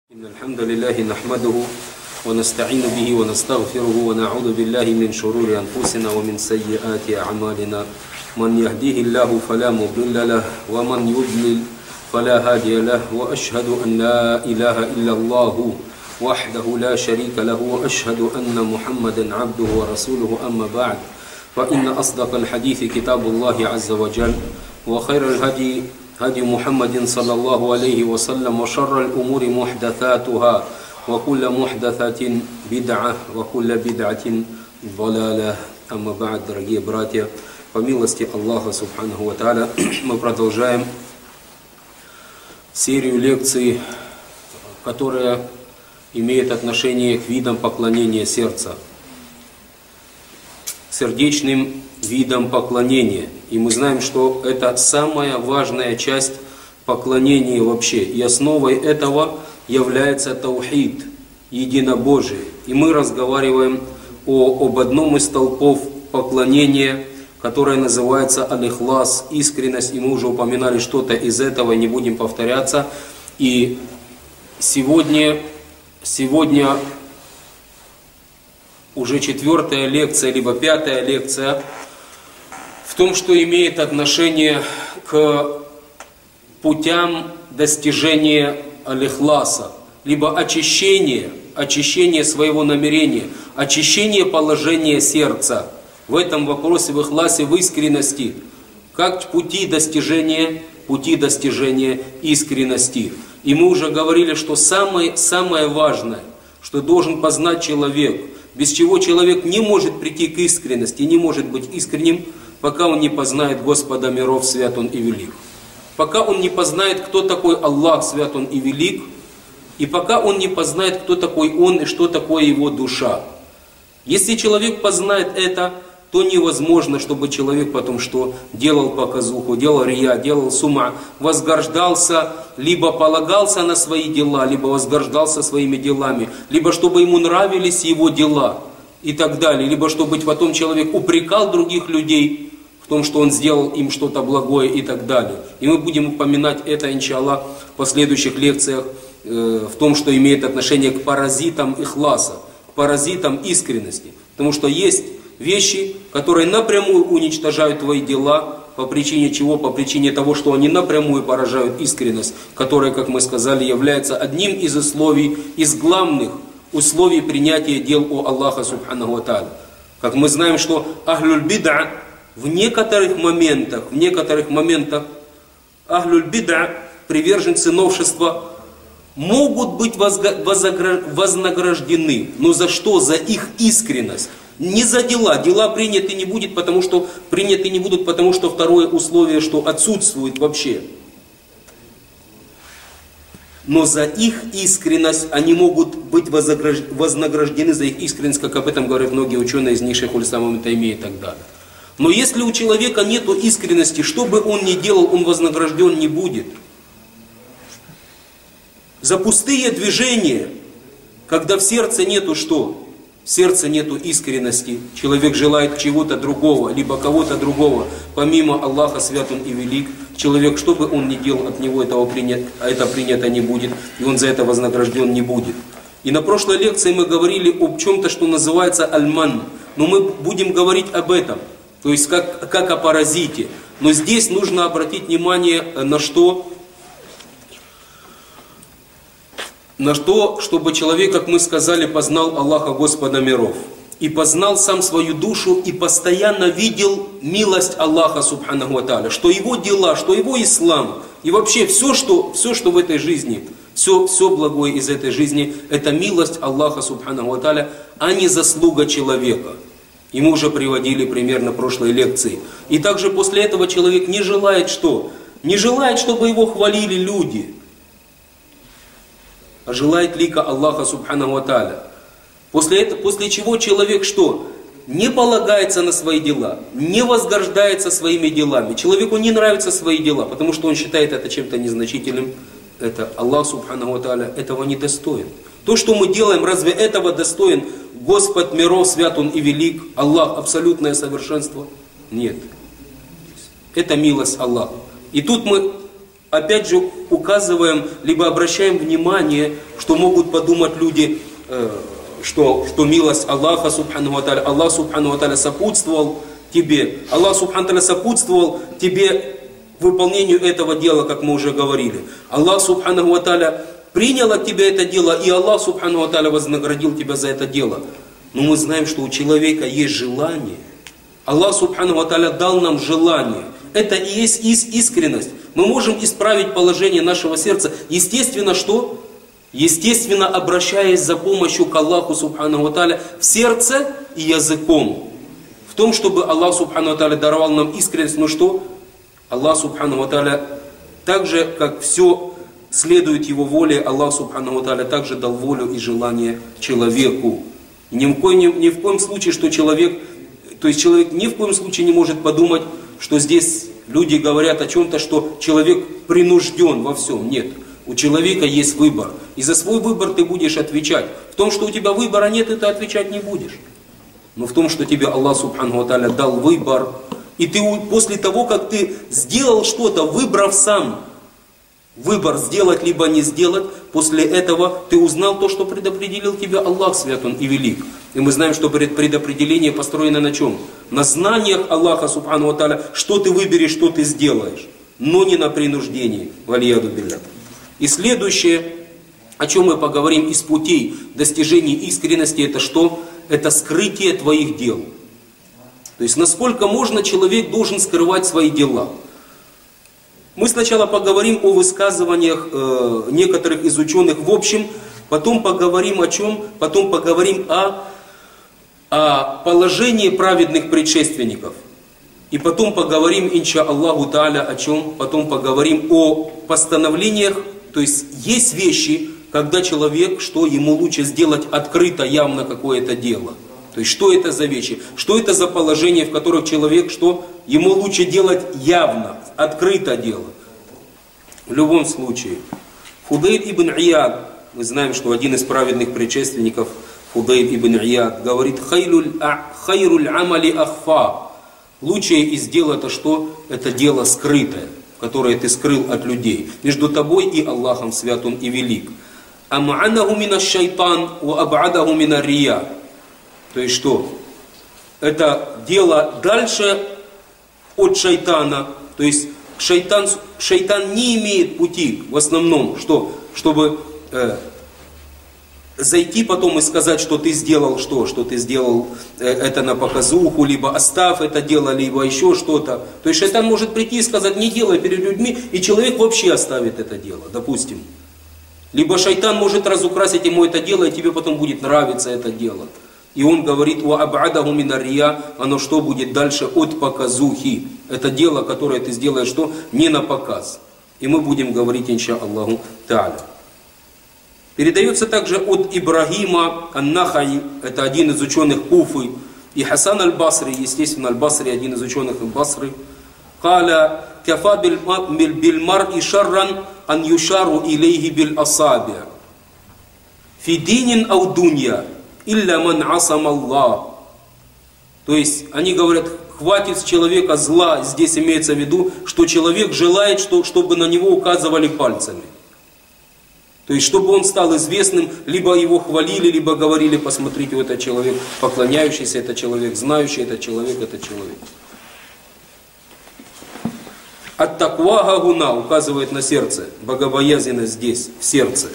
إن الحمد لله نحمده ونستعين به ونستغفره ونعوذ بالله من شرور أنفسنا ومن سيئات أعمالنا من يهديه الله فلا مضل له ومن يضلل فلا هادي له وأشهد أن لا إله إلا الله وحده لا شريك له وأشهد أن محمدا عبده ورسوله أما بعد فإن أصدق الحديث كتاب الله عز وجل وخير الهدي هدي محمد صلى الله عليه وسلم وشر الأمور محدثاتها وكل محدثة بدعة وكل بدعة ضلالة. أما بعد, дорогие братья, по милости Аллаха Субханаху ва Тааля, мы продолжаем серию лекций, которая имеет отношение к видам поклонения сердца, сердечным видом поклонения. И мы знаем, что это самая важная часть поклонения вообще. И основой этого является таухид, единобожие. И мы разговариваем об одном из столпов поклонения, которое называется аль-ихлас, искренность. И мы уже упоминали что-то из этого, не будем повторяться. И сегодня уже 4-я лекция, либо 5-я лекция в том, что имеет отношение к путям достижения аль-ихласа, либо очищение своего намерения, очищение положения сердца. В этом вопросе, в ихласе, в искренности, как пути достижения искренности. И мы уже говорили, что самое важное, что должен познать человек, без чего человек не может прийти к искренности, не может быть искренним, пока он не познает Господа миров, свят Он и велик. Пока он не познает, кто такой Аллах, свят Он и велик, и пока он не познает, кто такой Он и что такое его душа. Если человек познает это, то невозможно, чтобы человек потом что делал показуху, делал рия, делал сума, возгождался, либо полагался на свои дела, либо возгождался своими делами, либо чтобы ему нравились его дела и так далее, либо чтобы потом человек упрекал других людей в том, что он сделал им что-то благое и так далее. И мы будем упоминать это, иншаллах, в последующих лекциях, в том, что имеет отношение к паразитам ихласа, к паразитам искренности. Потому что есть вещи, которые напрямую уничтожают твои дела, по причине чего? По причине того, что они напрямую поражают искренность, которая, как мы сказали, является одним из условий, из главных условий принятия дел у Аллаха Субханаху ва Тааля. Как мы знаем, что ахлюль бид'а в некоторых моментах ахлюль бид'а, приверженцы новшества, могут быть вознаграждены. Но за что? За их искренность. Не за дела. Дела приняты не будут, потому что второе условие, что отсутствует вообще. Но за их искренность они могут быть вознаграждены за их искренность, как об этом говорят многие ученые из них, шейх аль-Ислам ибн Таймия и так далее. Но если у человека нет искренности, что бы он ни делал, он вознагражден не будет. За пустые движения, когда в сердце нету что? В сердце нету искренности. Человек желает чего-то другого, либо кого-то другого, помимо Аллаха, свят Он и велик. Человек, что бы он ни делал, от него это принято не будет, и он за это вознагражден не будет. И на прошлой лекции мы говорили об чем-то, что называется аль-ман. Но мы будем говорить об этом, то есть как о паразите. Но здесь нужно обратить внимание на что, чтобы человек, как мы сказали, познал Аллаха Господа миров. И познал сам свою душу и постоянно видел милость Аллаха Субханаху ва Тааля. Что его дела, что его ислам, и вообще все, что в этой жизни, все благое из этой жизни, это милость Аллаха Субханаху ва Тааля, а не заслуга человека. И мы уже приводили пример на прошлой лекции. И также после этого человек не желает что? Не желает, чтобы его хвалили люди, а желает лика Аллаха Субханаху ва Тааля. После чего человек что? Не полагается на свои дела, не возгождается своими делами. Человеку не нравятся свои дела, потому что он считает это чем-то незначительным. Это Аллах Субханаху ва Тааля этого не достоин. То, что мы делаем, разве этого достоин Господь миров, свят Он и велик, Аллах, абсолютное совершенство? Нет. Это милость Аллаха. И тут мы опять же указываем, либо обращаем внимание, что могут подумать люди, что милость Аллаха Субхану ва Тааля, Аллах Субхану ва Тааля сопутствовал тебе, Аллах Субхану ва Тааля сопутствовал тебе выполнению этого дела, как мы уже говорили. Аллах Субхану ва Тааля принял от тебя это дело, и Аллах Субхану ва Тааля вознаградил тебя за это дело. Но мы знаем, что у человека есть желание. Аллах Субхану ва Тааля дал нам желание. Это и есть искренность. Мы можем исправить положение нашего сердца. Естественно, что? Естественно, обращаясь за помощью к Аллаху Субхану ва Тааля в сердце и языком. В том, чтобы Аллах Субхану ва Тааля даровал нам искренность. Но что? Аллах Субхану ва Тааля, так же, как все следует Его воле, Аллах Субхану ва Тааля также дал волю и желание человеку. Ни в коем случае, что человек ни в коем случае не может подумать, что здесь люди говорят о чем-то, что человек принужден во всем. Нет. У человека есть выбор. И за свой выбор ты будешь отвечать. В том, что у тебя выбора нет, ты отвечать не будешь. Но в том, что тебе Аллах Субхану ва Тааля дал выбор, и ты после того, как ты сделал что-то, выбрав сам выбор сделать либо не сделать, после этого ты узнал то, что предопределил тебя Аллах Свят Он и Велик. И мы знаем, что предопределение построено на чем? На знаниях Аллаха Субхану ва Тааля, что ты выберешь, что ты сделаешь, но не на принуждении. Валияду билля. И следующее, о чем мы поговорим из путей достижения искренности, это что? Это скрытие твоих дел. То есть, насколько можно, человек должен скрывать свои дела. Мы сначала поговорим о высказываниях некоторых из ученых в общем, потом поговорим о чем? Потом поговорим о положении праведных предшественников. И потом поговорим, инша Аллаху Тааля, о чем? Потом поговорим о постановлениях. То есть, есть вещи, когда человек, что ему лучше сделать открыто, явно какое-то дело. То есть, что это за вещи? Что это за положение, в которых человек, что ему лучше делать явно, открыто дело? В любом случае, Фудейль ибн Ияд, мы знаем, что один из праведных предшественников, Фудейль ибн Ияд, говорит: «Хайруль амали ахфа». Лучшее из дел это что? Это дело скрытое, которое ты скрыл от людей. Между тобой и Аллахом Свят Он и Велик. «Ам'анаху мина шайтан, ва аб'адаху мина рия». То есть что? Это дело дальше от шайтана. То есть шайтан не имеет пути в основном, чтобы зайти потом и сказать, что ты сделал что ты сделал это на показуху, либо оставь это дело, либо еще что-то. То есть шайтан может прийти и сказать: не делай перед людьми, и человек вообще оставит это дело, допустим. Либо шайтан может разукрасить ему это дело, и тебе потом будет нравиться это дело. И он говорит: «Ва аб'адаху мина рия», оно что будет дальше? От показухи. Это дело, которое ты сделаешь что? Не на показ. И мы будем говорить, инша Аллаху Тааля. Передается также от Ибрагима ан-Нахаи, это один из ученых Куфы, и Хасан аль-Басри, естественно, аль-Басри, один из ученых Басры, «Каля кафа биль-мар'i шарран ан юшару илейхи биль-асаби' фи динин ау дунья илля ман асам Аллах». То есть, они говорят, хватит с человека зла, здесь имеется в виду, что человек желает, чтобы на него указывали пальцами. То есть, чтобы он стал известным, либо его хвалили, либо говорили: посмотрите, этот человек поклоняющийся, это человек знающий, это человек. Ат-таква гагуна указывает на сердце, богобоязненность здесь, в сердце.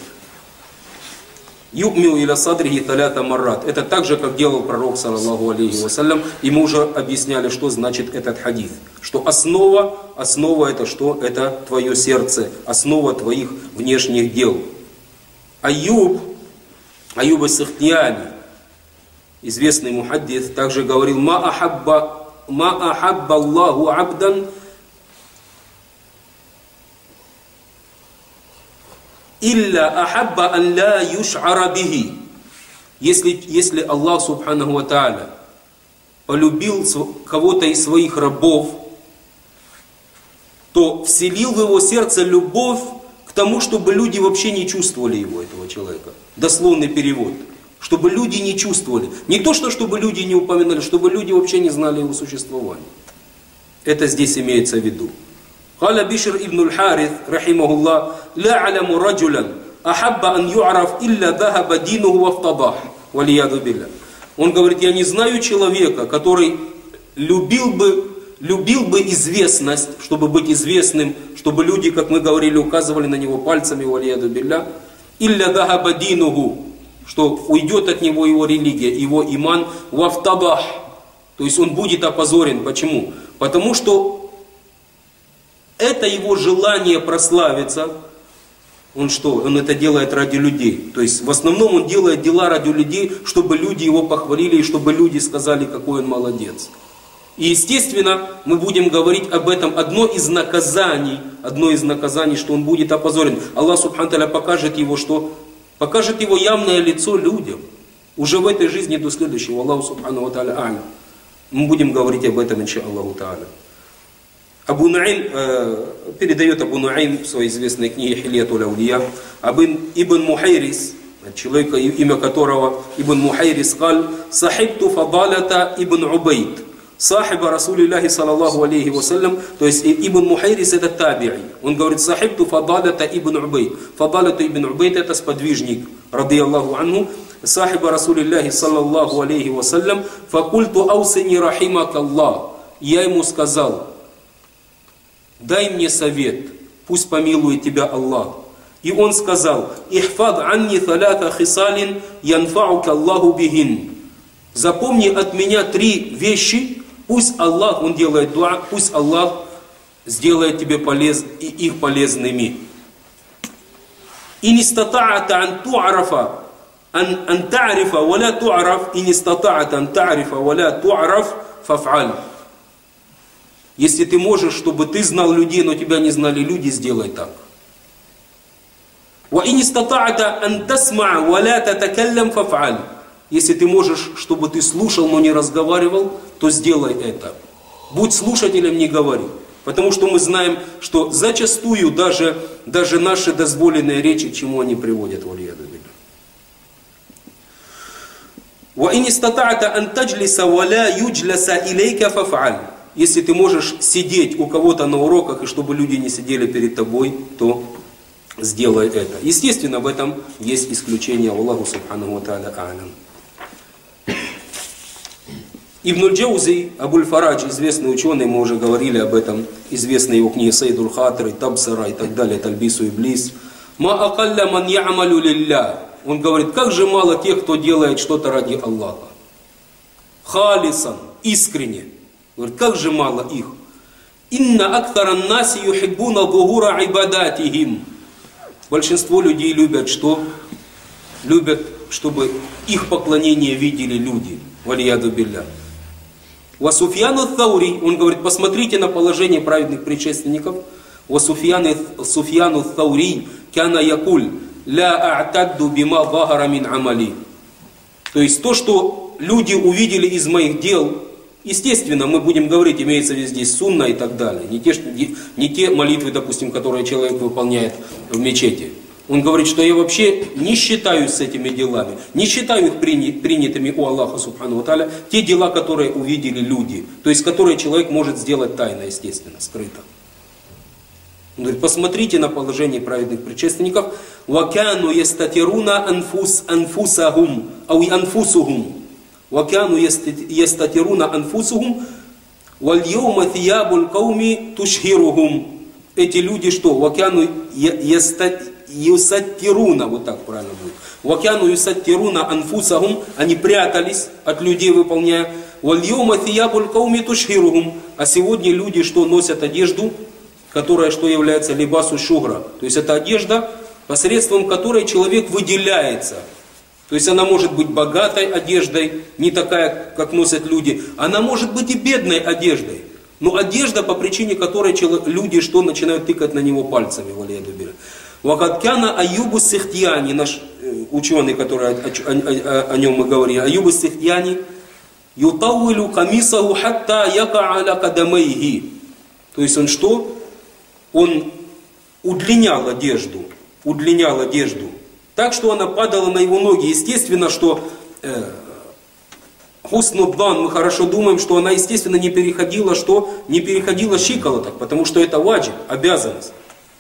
Ю'мил иля садрихи талята маррат. Это так же, как делал пророк, саллаллаху алейхи вассалям. И мы уже объясняли, что значит этот хадис. Что основа это что? Это твое сердце, основа твоих внешних дел. Аюб ас-Сахтияни, известный мухаддис, также говорил: ма ахабба Аллаху абдан илля ахабба ан ла юш'ара бихи. Если Аллах Субханаху ва Тааля полюбил кого-то из своих рабов, то вселил в его сердце любовь к тому, чтобы люди вообще не чувствовали его, этого человека. Дословный перевод. Чтобы люди не чувствовали. Не то, чтобы люди не упоминали, чтобы люди вообще не знали его существования. Это здесь имеется в виду. قال بشر ابن الحارث رحمه الله لا أعلم رجلا أحب أن يعرف إلا ذهب دينه وافتضح والعياذ بالله. Он говорит, я не знаю человека, который любил бы известность, чтобы быть известным, чтобы люди, как мы говорили, указывали на него пальцами, валияду билля, илля дахаба динуху, что уйдет от него его религия, его иман, вафтадах, то есть он будет опозорен. Почему? Потому что это его желание прославиться. Он что? Он это делает ради людей. То есть в основном он делает дела ради людей, чтобы люди его похвалили и чтобы люди сказали, какой он молодец. И естественно, мы будем говорить об этом. Одно из наказаний, что он будет опозорен. Аллах Субхану Тааля покажет его, что? Покажет его явное лицо людям. Уже в этой жизни до следующего. Аллаху Субхану Тааля а'лям. Мы будем говорить об этом, инша Аллаху Тааля. Абу Ну'айм, передает Абу Ну'айм в своей известной книге Хильятуль Аулия, Ибн Мухайрис, человека, имя которого Ибн Мухайрис, сказал, «Сахибту фадалата Ибн Убайд». Сахиба Расулиллахи саллаллаху алейхи вассалям, то есть Ибн Мухайрис это таби'и. Он говорит, сахибту фадалата Ибн Убайд. Фадалата Ибн Убайд это сподвижник, ради Аллаху анху. Сахиба Расулиллахи саллаллаху алейхи вассалям, факульту аусини рахимак Аллах. Я ему сказал, дай мне совет, пусть помилует тебя Аллах. И он сказал, ихфад анни талата хисалин янфаука Аллаху бихин. Запомни от меня 3 вещи, пусть Аллах, он делает дуа, пусть Аллах сделает тебе их полезными. إن استطعت أن تعرف أن تعرف ولا تعرف إن استطعت أن تعرف ولا تعرف فافعل. Если ты можешь, чтобы ты знал людей, но тебя не знали люди, сделай так. وإن استطعت أن تسمع ولا تتكلم فافعل. Если ты можешь, чтобы ты слушал, но не разговаривал, то сделай это. Будь слушателем, не говори. Потому что мы знаем, что зачастую даже наши дозволенные речи, к чему они приводят, валияду билля. وَإِنِ اسْتَطَعْتَ أَن تَجْلِسَ وَلَا يُجْلَسَ إِلَيْكَ فَافْعَلْ. Если ты можешь сидеть у кого-то на уроках, и чтобы люди не сидели перед тобой, то сделай это. Естественно, в этом есть исключение. Аллаху субханаху ва тааля а'лям. Ибн аль-Джаузи, Абуль-Фарадж, известный ученый, мы уже говорили об этом, известные его книги Сайдуль Хатр, Табсара и так далее, Тальбису Иблис. Ма акалля ман я'малю лилля. Он говорит, как же мало тех, кто делает что-то ради Аллаха. Халисан, искренне. Говорит, как же мало их. Инна актаран наси юхиббуна зухура ибадатихим. Большинство людей любят что? Любят, чтобы их поклонение видели люди. Валияду билля. Ва Суфьяну Thаури, он говорит, посмотрите на положение праведных предшественников. Ва Суфьяну Thаури кяна якуль ля а'тадду бима захара мин амали. То есть то, что люди увидели из моих дел, естественно, мы будем говорить, имеется здесь сунна и так далее. Не те молитвы, допустим, которые человек выполняет в мечети. Он говорит, что я вообще не считаюсь с этими делами, не считаю их принятыми у Аллаха Субхану ва Тааля, те дела, которые увидели люди, то есть которые человек может сделать тайно, естественно, скрыто. Он говорит, посмотрите на положение праведных предшественников. وَكَانُوا يَسْتَتِرُونَ أَنفُسَهُمْ أو أنفسهم وَكَانُوا يَسْتَتِرُونَ أَنفُسُهُمْ وَالْيَوْمَ ثِيَابُ الْقَوْمِ تُشْهِرُهُم. Эти люди что? وَكَانُوا юсаттируна, вот так правильно будет. Вакяну юсаттируна анфусахум, они прятались от людей, выполняя. Вальйома сиябуль кауми тушхирухум. А сегодня люди что носят одежду, которая что является либасу шухра. То есть это одежда, посредством которой человек выделяется. То есть она может быть богатой одеждой, не такая, как носят люди. Она может быть и бедной одеждой. Но одежда, по причине которой люди что начинают тыкать на него пальцами. Вакаткяна Аюбу Сихтияни, наш ученый, который о нем мы говорили, Аюбу Сихтияни, Ютауилю камисаху хатта яка аля кадамайхи. То есть он что? Он удлинял одежду, так что она падала на его ноги. Естественно, что Хуснуддан, мы хорошо думаем, что она, естественно, не переходила, что? Не переходила щиколоток, потому что это ваджиб, обязанность.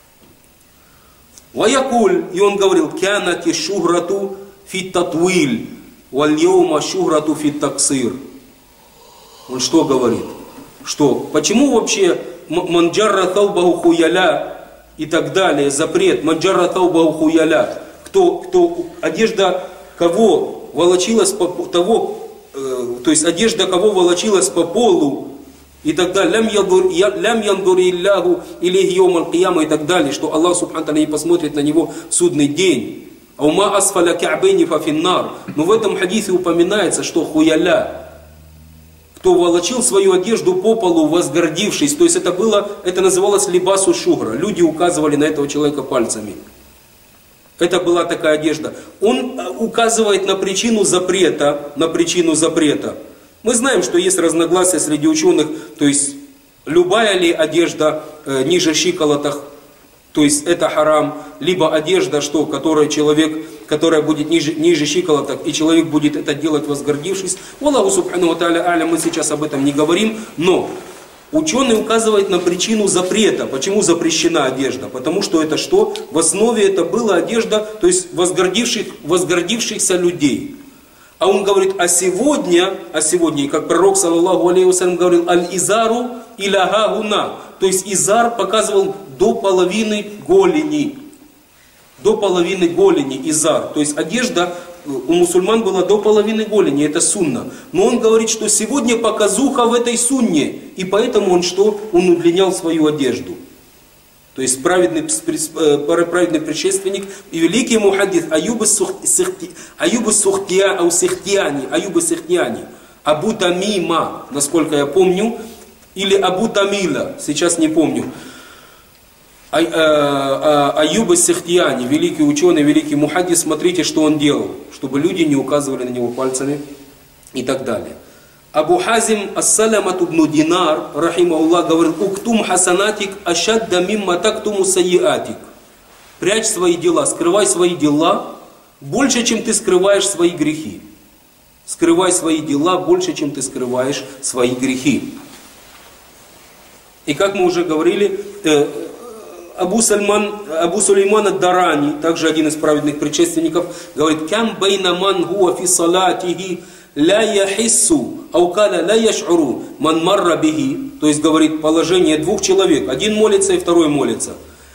Ваякуль, и он говорил, кянати шухрату фит татвиль, вальйома шухрату фит таксир. Он что говорит? Что? Почему вообще манджарра таубаху хуяля и так далее, запрет, манджарра таубаху хуяля, кто одежда кого волочилась по того, то есть одежда кого волочилась по полу и так далее, лям яндури илляху илейхи йомал кияма и так далее, что Аллах субхану ва тааля не посмотрит на него в судный день. Аума асфаля кя'бейни фа финнар. Но в этом хадисе упоминается, что хуяля, кто волочил свою одежду по полу, возгордившись, то есть это называлось либасу шухра. Люди указывали на этого человека пальцами. Это была такая одежда. Он указывает на причину запрета. Мы знаем, что есть разногласия среди ученых, то есть любая ли одежда ниже щиколоток, то есть это харам, либо одежда, которая будет ниже щиколоток, и человек будет это делать возгордившись. Аллаху субхану ва тааля а'лям, мы сейчас об этом не говорим, но ученый указывает на причину запрета. Почему запрещена одежда? Потому что это что? В основе это была одежда, то есть возгордившихся людей. А он говорит, а сегодня, и как пророк, саллаллаху алейхи вассалям, говорил, аль-изару иляха гуна. То есть изар показывал до половины голени. До половины голени изар. То есть одежда у мусульман была до половины голени, это сунна. Но он говорит, что сегодня показуха в этой сунне. И поэтому он что? Он удлинял свою одежду. То есть праведный предшественник и великий мухаддис Аюб ас-Сихтияни, Абу Тамима, насколько я помню, или Абу Тамила, сейчас не помню. Аюб ас-Сихтияни, великий ученый, великий мухаддис, смотрите, что он делал, чтобы люди не указывали на него пальцами и так далее. Абу Хазим ас-Саламат ибн Динар, рахимахуллах, говорит, уктум хасанатик ашадда мимма тактуму сайятик. Прячь свои дела, скрывай свои дела больше, чем ты скрываешь свои грехи. Скрывай свои дела больше, чем ты скрываешь свои грехи. И как мы уже говорили, Абу Сулейман ад-Дарани, также один из праведных предшественников, говорит, кям байна ман хуа фи салатихи ля яхиссу, аукаля ля яш'уру, ман марра бихи. То есть, говорит, положение двух человек. Один молится и второй молится.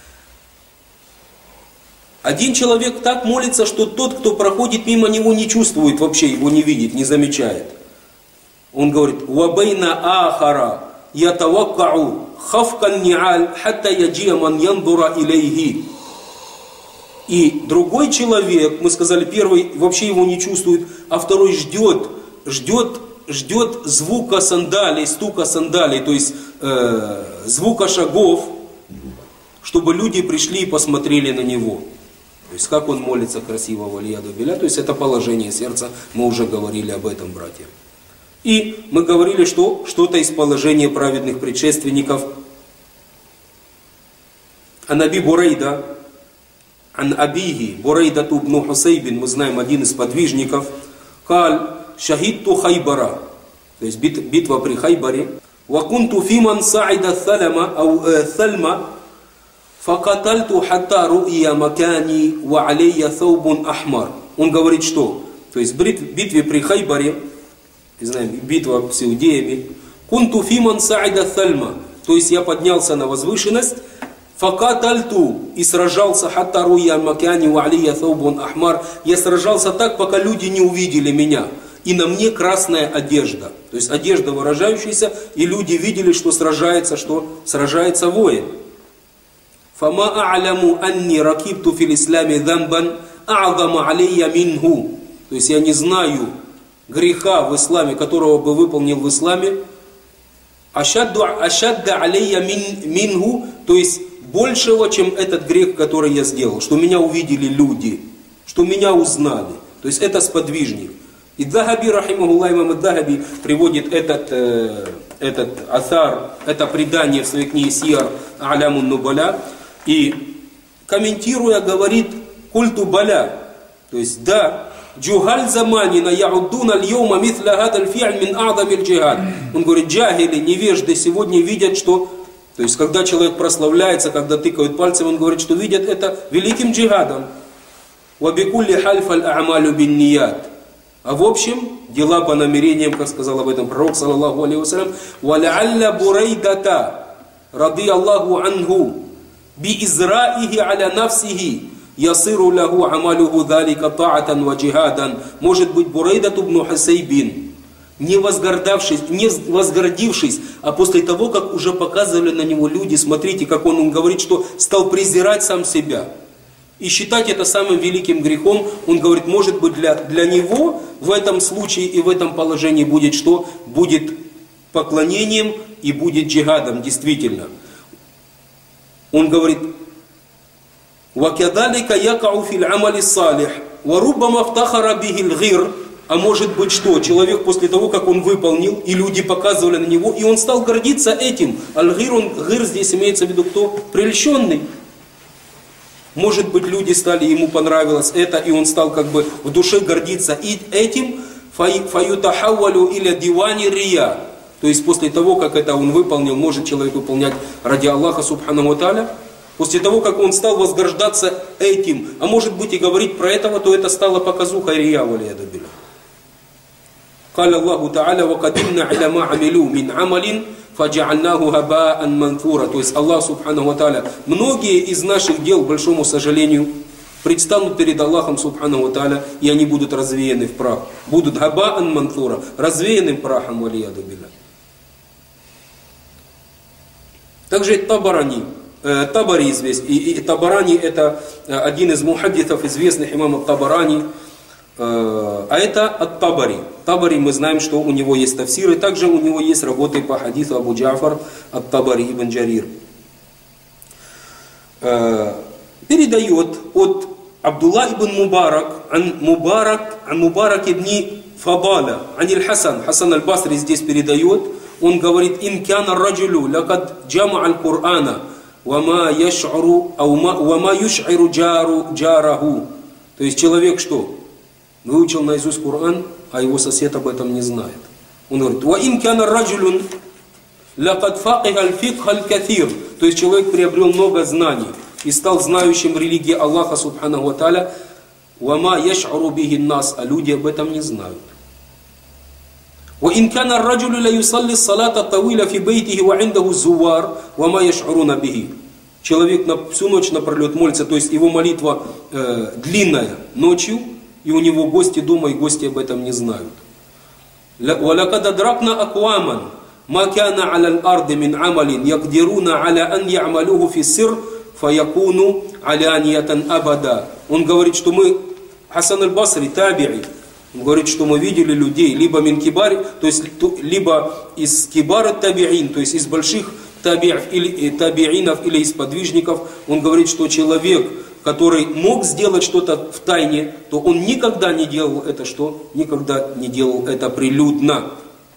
Один человек так молится, что тот, кто проходит мимо него, не чувствует вообще, его не видит, не замечает. Он говорит, вабейна ахара ятаваккау хафкан ни'аль хатта яджия ман яндура илейхи. И другой человек, мы сказали, первый вообще его не чувствует, а второй ждет звука сандалий, стука сандалий, то есть звука шагов, чтобы люди пришли и посмотрели на него. То есть как он молится красиво, валияду билля, то есть это положение сердца, мы уже говорили об этом, братья. И мы говорили, что что-то из положения праведных предшественников. Анаби Бурейда, ан абихи, Бурейда ибн Хусейбин, мы знаем, один из подвижников, каль шахидту Хайбара, то есть битва при Хайбаре, вакунту фиман саида thальма, факатальту хатта ру'ия макани ва алейя thawbun ахмар. Он говорит, что? То есть в битве при Хайбаре, знаем, битва с иудеями, кунту фиман саида thальма, то есть я поднялся на возвышенность, факатальту, и сражался, хатта ру'ия макани ва алейя thawbun ахмар, я сражался так, пока люди не увидели меня. И на мне красная одежда. То есть одежда выражающаяся, и люди видели, что сражается воин. Фама а'ляму анни ракибту фил исламе дамбан а'зама алейя минху. То есть я не знаю греха в исламе, которого бы выполнил в исламе. Ашадда алейя минху, то есть большего, чем этот грех, который я сделал. Что меня увидели люди, что меня узнали. То есть это сподвижник. И Дахаби, рахимахуллах, имам Дахаби приводит этот асар, это предание в своей книге Сияр А'лямун Нубаля, и комментируя говорит культу баля, то То есть, да, джухаль заманина яуддуна льома митля гадаль фи'аль мин а'дамиль джихад. Он говорит, джахили, невежды сегодня видят, что... То есть, когда человек прославляется, когда тыкают пальцем, он говорит, что видят это великим джихадом. Вабикулли хальфаль а'малю бин ният. А в общем, дела по намерениям, как сказал об этом пророк, саллаллаху алейхи вассалям, «Валя'алля бурайдата, рады Аллаху анху, би израихи аля нафсихи, ясиру лаху амалюху далика та'атан ва джихадан». Может быть, Бурайдат ибн Хусайбин, не возгордившись, а после того, как уже показывали на него люди, смотрите, как он говорит, что стал презирать сам себя. И считать это самым великим грехом, он говорит, может быть, для него в этом случае и в этом положении будет что? Будет поклонением и будет джихадом, действительно. Он говорит, وَكَذَلِكَ يَقَعُ فِي الْعَمَلِ الصَّالِحِ وَرُبَّمَا افْتَخَرَ بِهِ الْغِيرُ. А может быть что? Человек после того, как он выполнил, и люди показывали на него, и он стал гордиться этим. Аль-гир здесь имеется в виду кто? Прельщенный. Может быть, люди стали, ему понравилось это, и он стал как бы в душе гордиться и этим. Фаютахаввалю иля дивани рия. То есть после того, как это он выполнил, может человек выполнять ради Аллаха субхану ва тааля. После того, как он стал возгождаться этим, а может быть и говорить про этого, то это стало показухой рия валияду билля. Каля Аллаху Та'аля вакадимна иля ма амилю мин амалин фаджа'альнаху хаба'ан манфура. То есть Аллах Субхану ва Тааля, многие из наших дел, к большому сожалению, предстанут перед Аллахом Субхану ва Тааля, и они будут развеяны в прах. Будут хаба'ан манфура, развеянным прахом, валияду билля. Также Табари известен. И Табарани это один из мухаддитов известных, имам Табарани. А это ат-Табари. Табари, мы знаем, что у него есть тафсир, и также у него есть работы по хадису Абу Джафар ат-Табари ибн Джарир. Передает от Абдулла ибн Мубарак, Мубарак ибн Фабаля, Хасан аль-Басри здесь передает, он говорит, «Ин кяна раджулю лакад джама аль-Кур'ана, вама юш'иру джараху». То есть человек что? Выучил наизусть Коран, а его сосед об этом не знает. Он говорит, «Ваин кяна раджулюн лакад факиха аль-фикха аль-каthир». То есть человек приобрел много знаний и стал знающим религии Аллаха субханаху ва тааля, «Вама яш'уру бихи нас», а люди об этом не знают. «Ваин кяна раджулю ла юсалли салата тавиля фи бейтихи ва индаху зувар, вама яш'уруна бихи». Человек всю ночь напролет молится, то есть его молитва длинная ночью, и у него гости дома, и гости об этом не знают. وَلَقَدْ أَدْرَكْنَا أَقْوَامًا مَا كَانَ عَلَى الْأَرْضِ مِنْ عَمَلٍ يَقْدِرُونَ عَلَى أَنْ يَعْمَلُوهُ فِي السِّرِّ فَيَكُونُ عَلَانِيَةً أَبَدًا. Он говорит, что мы, Хасан аль-Басри, таби'i, он говорит, что мы видели людей, либо мин кибари, то есть либо из кибара таби'ин, то есть из больших таби'инов или из подвижников. Он говорит, что человек, который мог сделать что-то в тайне, то он никогда не делал это что? Никогда не делал это прилюдно.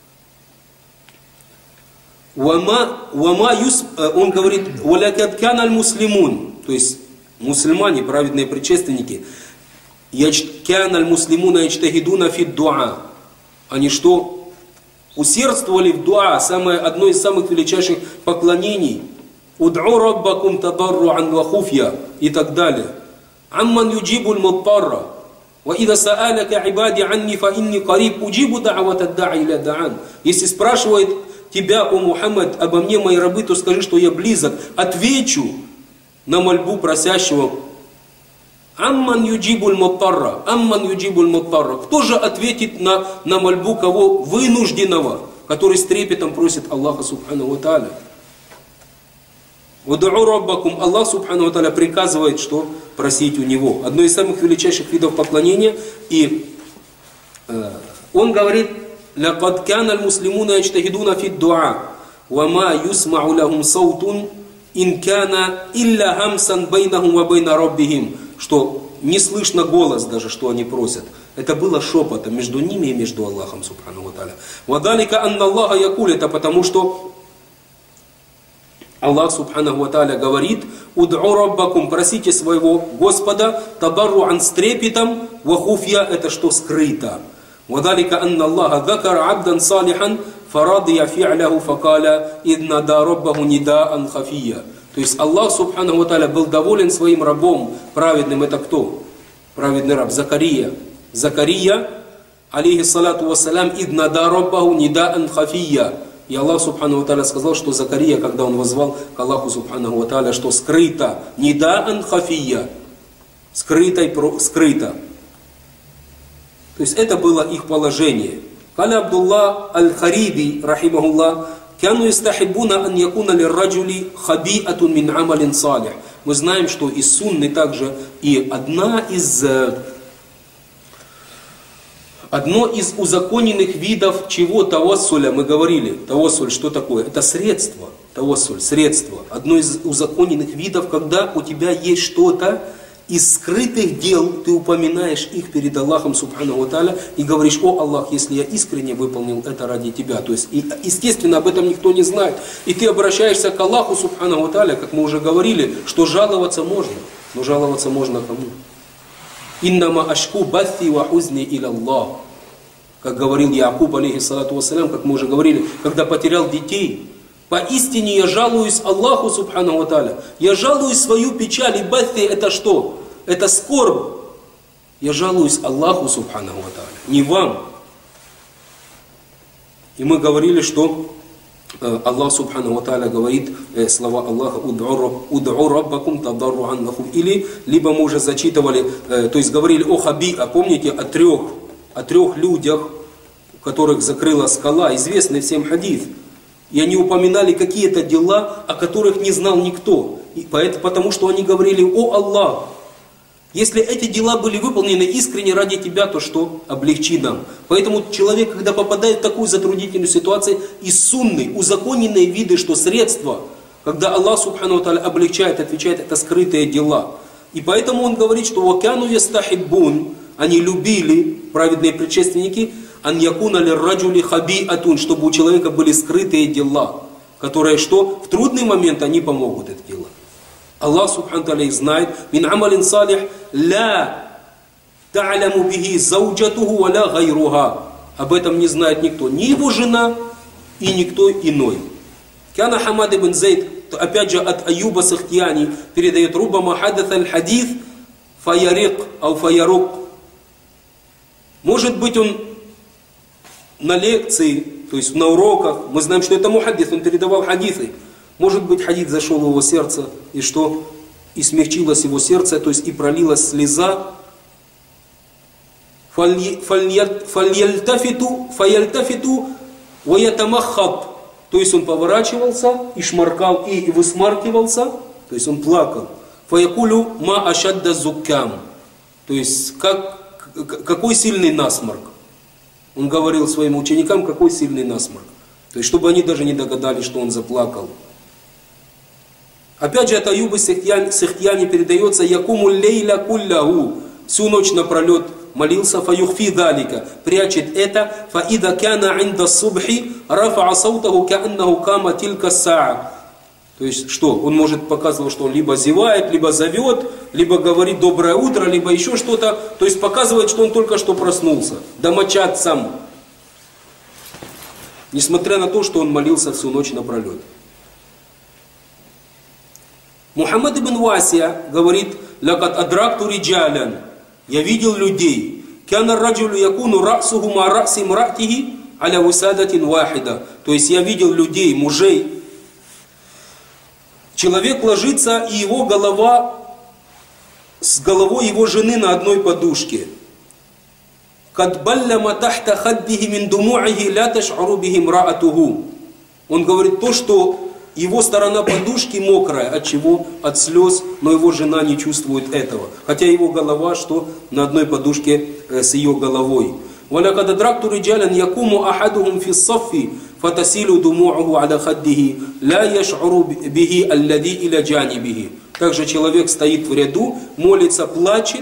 Он говорит, «Валякад кяна аль-муслимун», то есть мусульмане, праведные предшественники, «Кяна аль-муслимуна ячтахидуна фи дуа». Они что? Усердствовали в дуа, одно из самых величайших поклонений. «Уд'у раббакум тадарру'ан ва хуфья» и так далее. «Амман юджибуль муттарра, ва ида са'аляка ибади анни фа инни кариб уджибу да'вата да'и ля да'ан». Если спрашивает тебя, о Мухаммад, обо мне мои рабы, то скажи, что я близок. Отвечу на мольбу просящего. «Амман юджибуль муттарра, амман юджибуль муттарра». Кто же ответит на мольбу кого? Вынужденного, который с трепетом просит Аллаха субхану ва тааля. «Уд'у раббакум», Аллах субхану ва тааля приказывает, что просить у него. Одно из самых величайших видов поклонения. И он говорит, «Лакад кяна аль-муслимуна ячтахидуна фи дуа, ва ма юсмa'у лахум саутун, ин кяна илля хамсан байнахум ва байна раббихим». Что не слышно голос даже, что они просят. Это было шепотом между ними и между Аллахом субхану ва тааля. «Ва далика анна Аллаха якуль», это потому что Аллах Субханаху ва Тааля говорит: «Уд'у раббакум», просите своего Господа, табарруан, с трепетом, ва хуфья, это что скрыто. «Вадалика анна Аллаха закар абдан салихан, фарадия фи'ляху факаля, идна да раббаху нидаан хафия». То есть Аллах Субханаху ва Тааля был доволен своим рабом праведным. Это кто? Праведный раб Закария. Закария, алейхиссалату вассалям, идна да раббаху нидаан хафия. И Аллах Субханаху ва Тааля сказал, что Закария, когда он воззвал к Аллаху Субханаху ва Тааля, что скрыто, нидаан хафия, скрыто. То есть это было их положение. Каля Абдуллах аль-Хариби, рахимахуллах, «Кяну истахибуна ан якуна лирраджули хабиатун мин амалин салих». Мы знаем, что из сунны также и одно из узаконенных видов чего тавассуля, мы говорили, тавассуль что такое? Это средство, тавассуль, средство. Одно из узаконенных видов, когда у тебя есть что-то из скрытых дел, ты упоминаешь их перед Аллахом Субханаху ва Тааля и говоришь: «О Аллах, если я искренне выполнил это ради Тебя». То есть, естественно, об этом никто не знает. И ты обращаешься к Аллаху Субханаху ва Тааля, как мы уже говорили, что жаловаться можно. Но жаловаться можно кому? «Иннама ашку батти ва хузни иля Аллах». Как говорил Якуб, алейхиссалату вассалям, как мы уже говорили, когда потерял детей. «Поистине я жалуюсь Аллаху Субханаху ва Тааля». Я жалуюсь свою печаль. И батти это что? Это скорбь. Я жалуюсь Аллаху Субханаху ва Тааля, не вам. И мы говорили, что Аллах Субханаху ва Тааля говорит слова Аллаха: «Уд'у раббакум тадарруан ва хуфья». Или, либо мы уже зачитывали, то есть говорили о Хабиа, помните, о трех людях, которых закрыла скала, известный всем хадис. И они упоминали какие-то дела, о которых не знал никто. Потому что они говорили: «О Аллах, если эти дела были выполнены искренне ради Тебя, то что? Облегчи нам». Поэтому человек, когда попадает в такую затруднительную ситуацию, из сунны, узаконенные виды, что средства, когда Аллах Субхану ва Тааля облегчает, отвечает, это скрытые дела. И поэтому он говорит, что «Вакяну ястахиббун», они любили, праведные предшественники, «Ан якуна лирраджули хабиатун», чтобы у человека были скрытые дела, которые что? В трудный момент они помогут это дело. Аллах Субхану ва Тааля их знает. «Мин амалин салих ла та'ляму бихи зауджатуху ва ла гайруха». Об этом не знает никто, ни его жена и никто иной. Кяна Хамад ибн Зайд, опять же от Аюба Сахтияни, передает: «Рубама хадатha аль-хадис фаярик ау фаярук». Может быть, он на лекции, то есть на уроках, мы знаем, что это мухаддис, он передавал хадисы. Может быть, хадис зашел в его сердце, и что? И смягчилось его сердце, то есть и пролилась слеза. Фальяльтафиту ваятамахаб. То есть он поворачивался и шмаркал, и высмаркивался, то есть он плакал. Фаякулю ма ашадда зуккам. То есть какой сильный насморк. Он говорил своим ученикам, какой сильный насморк. То есть чтобы они даже не догадались, что он заплакал. Опять же от Аюба Сахтияни передается: «Якуму лейля кулляху». Всю ночь напролет молился, фаюхфи далика, прячет это, фаида кяна инда субхи рафа саутаху кааннаху кама тилька саа. То есть что? Он может показывать, что он либо зевает, либо зовет, либо говорит доброе утро, либо еще что-то. То есть показывает, что он только что проснулся. Домочадцам. Несмотря на то, что он молился всю ночь напролет. Мухаммад ибн Васия говорит: «Лакад адракту риджалян». Я видел людей. «Кяна раджулю якуну расуху ма раси мратихи аля вусадатин вахида». То есть я видел людей, мужей. Человек ложится, и его голова с головой его жены на одной подушке. «Кад балляма тахта хаддихи мин думу'ихи ля таш'уру бихи мраатуху». Он говорит то, что его сторона подушки мокрая. От чего? От слез, но его жена не чувствует этого. Хотя его голова, что на одной подушке с ее головой. وَلَقَدْ أَدْرَكْتُ رِجَالًا يَقُومُ أَحَدُهُمْ فِي الصَّفِّ فَتَسِيلُ دُمُوعُهُ عَلَى خَدِّهِ لَا يَشْعُرُ بِهِ الَّذِي إِلَى جَانِبِهِ. Также человек стоит в ряду, молится, плачет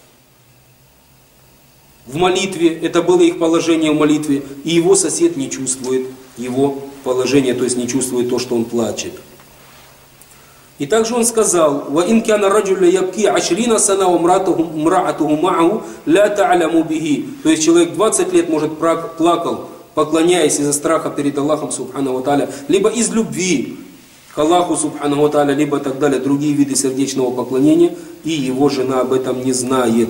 в молитве. Это было их положение в молитве. И его сосед не чувствует его положение, то есть не чувствует то, что он плачет. И также он сказал: وَإِنْ كَانَ الرَّجُلُ يَبْكِي 20 سَنَةً وَامْرَأَتُهُ مَعَهُ لَا تَعْلَمُ بِهِ. То есть человек 20 лет, может, плакал, поклоняясь из-за страха перед Аллахом Субхану ва Тааля, либо из любви к Аллаху Субхану ва Тааля, либо так далее, другие виды сердечного поклонения, и его жена об этом не знает.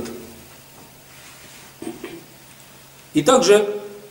И также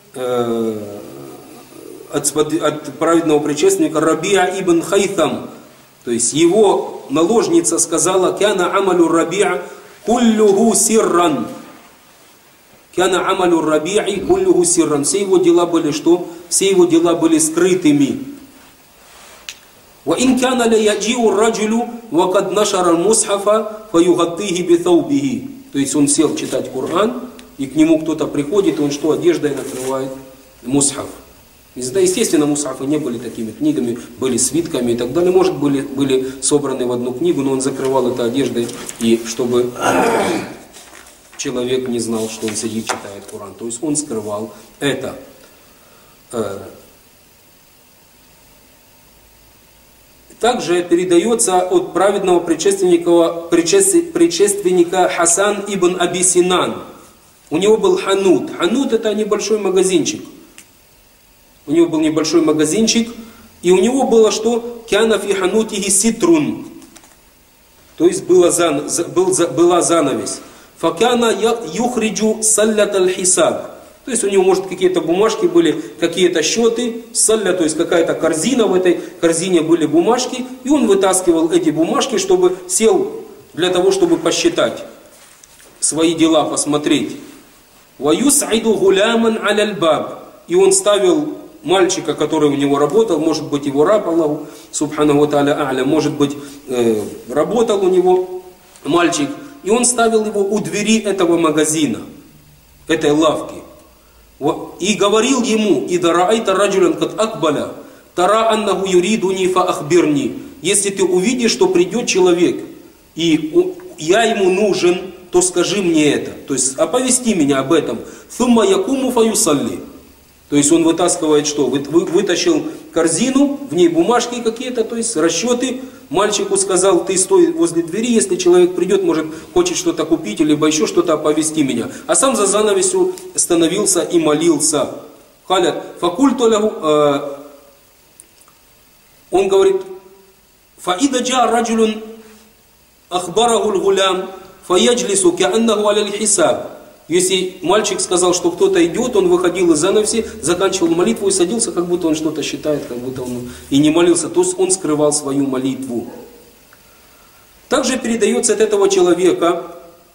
от праведного предшественника Рабиа ибн Хайtham, то есть его наложница сказала: «Кяна амалю Рабиа куллюху сирран». «Кяна амалю Рабии куллюху сирран». Все его дела были что? Все его дела были скрытыми. «Ва ин кяна ла яджиу раджулю ва кад нашара мусхафа фаюгаттихи бithawbihi». То есть он сел читать Коран, и к нему кто-то приходит, и он что? Одеждой накрывает мусхаф. Естественно, мусхафы не были такими книгами, были свитками и так далее. Может, были собраны в одну книгу, но он закрывал это одеждой, и чтобы человек не знал, что он сидит, читает Коран. То есть он скрывал это. Также передается от праведного предшественника Хасан ибн Аби Синан. У него был ханут. Ханут — это небольшой магазинчик. У него был небольшой магазинчик, и у него было что? «Кяна фи ханутихи ситрун». То есть была занавес. «Факяна юхриджу саллят аль-хисаб». То есть у него, может, какие-то бумажки были, какие-то счеты, салля, то есть какая-то корзина, в этой корзине были бумажки, и он вытаскивал эти бумажки, чтобы сел для того, чтобы посчитать свои дела, посмотреть. «Ваюсайду гуляман аль-баб». И он ставил мальчика, который у него работал, может быть, его раб, Аллаху Субхану ва Тааля а'ля, может быть, работал у него мальчик, и он ставил его у двери этого магазина, этой лавки. И говорил ему: «Ида раайта раджулян кад акбаля, тара аннаху юридуни фа ахбирни». Если ты увидишь, что придет человек, и я ему нужен, то скажи мне это. То есть оповести меня об этом. «Thumma якуму фаюсалли». То есть он вытаскивает что? Вытащил корзину, в ней бумажки какие-то, то есть расчеты. Мальчику сказал: «Ты стой возле двери, если человек придет, может, хочет что-то купить, либо еще что-то, оповести меня». А сам за занавесью становился и молился. Халят, факульту лягу, он говорит: «Фаида джа раджулун ахбараху л-гулям, фаяджлису кааннаху аля-л-хисаб». Если мальчик сказал, что кто-то идет, он выходил из занавеси, заканчивал молитву и садился, как будто он что-то считает, как будто он и не молился. То есть он скрывал свою молитву. Также передается от этого человека,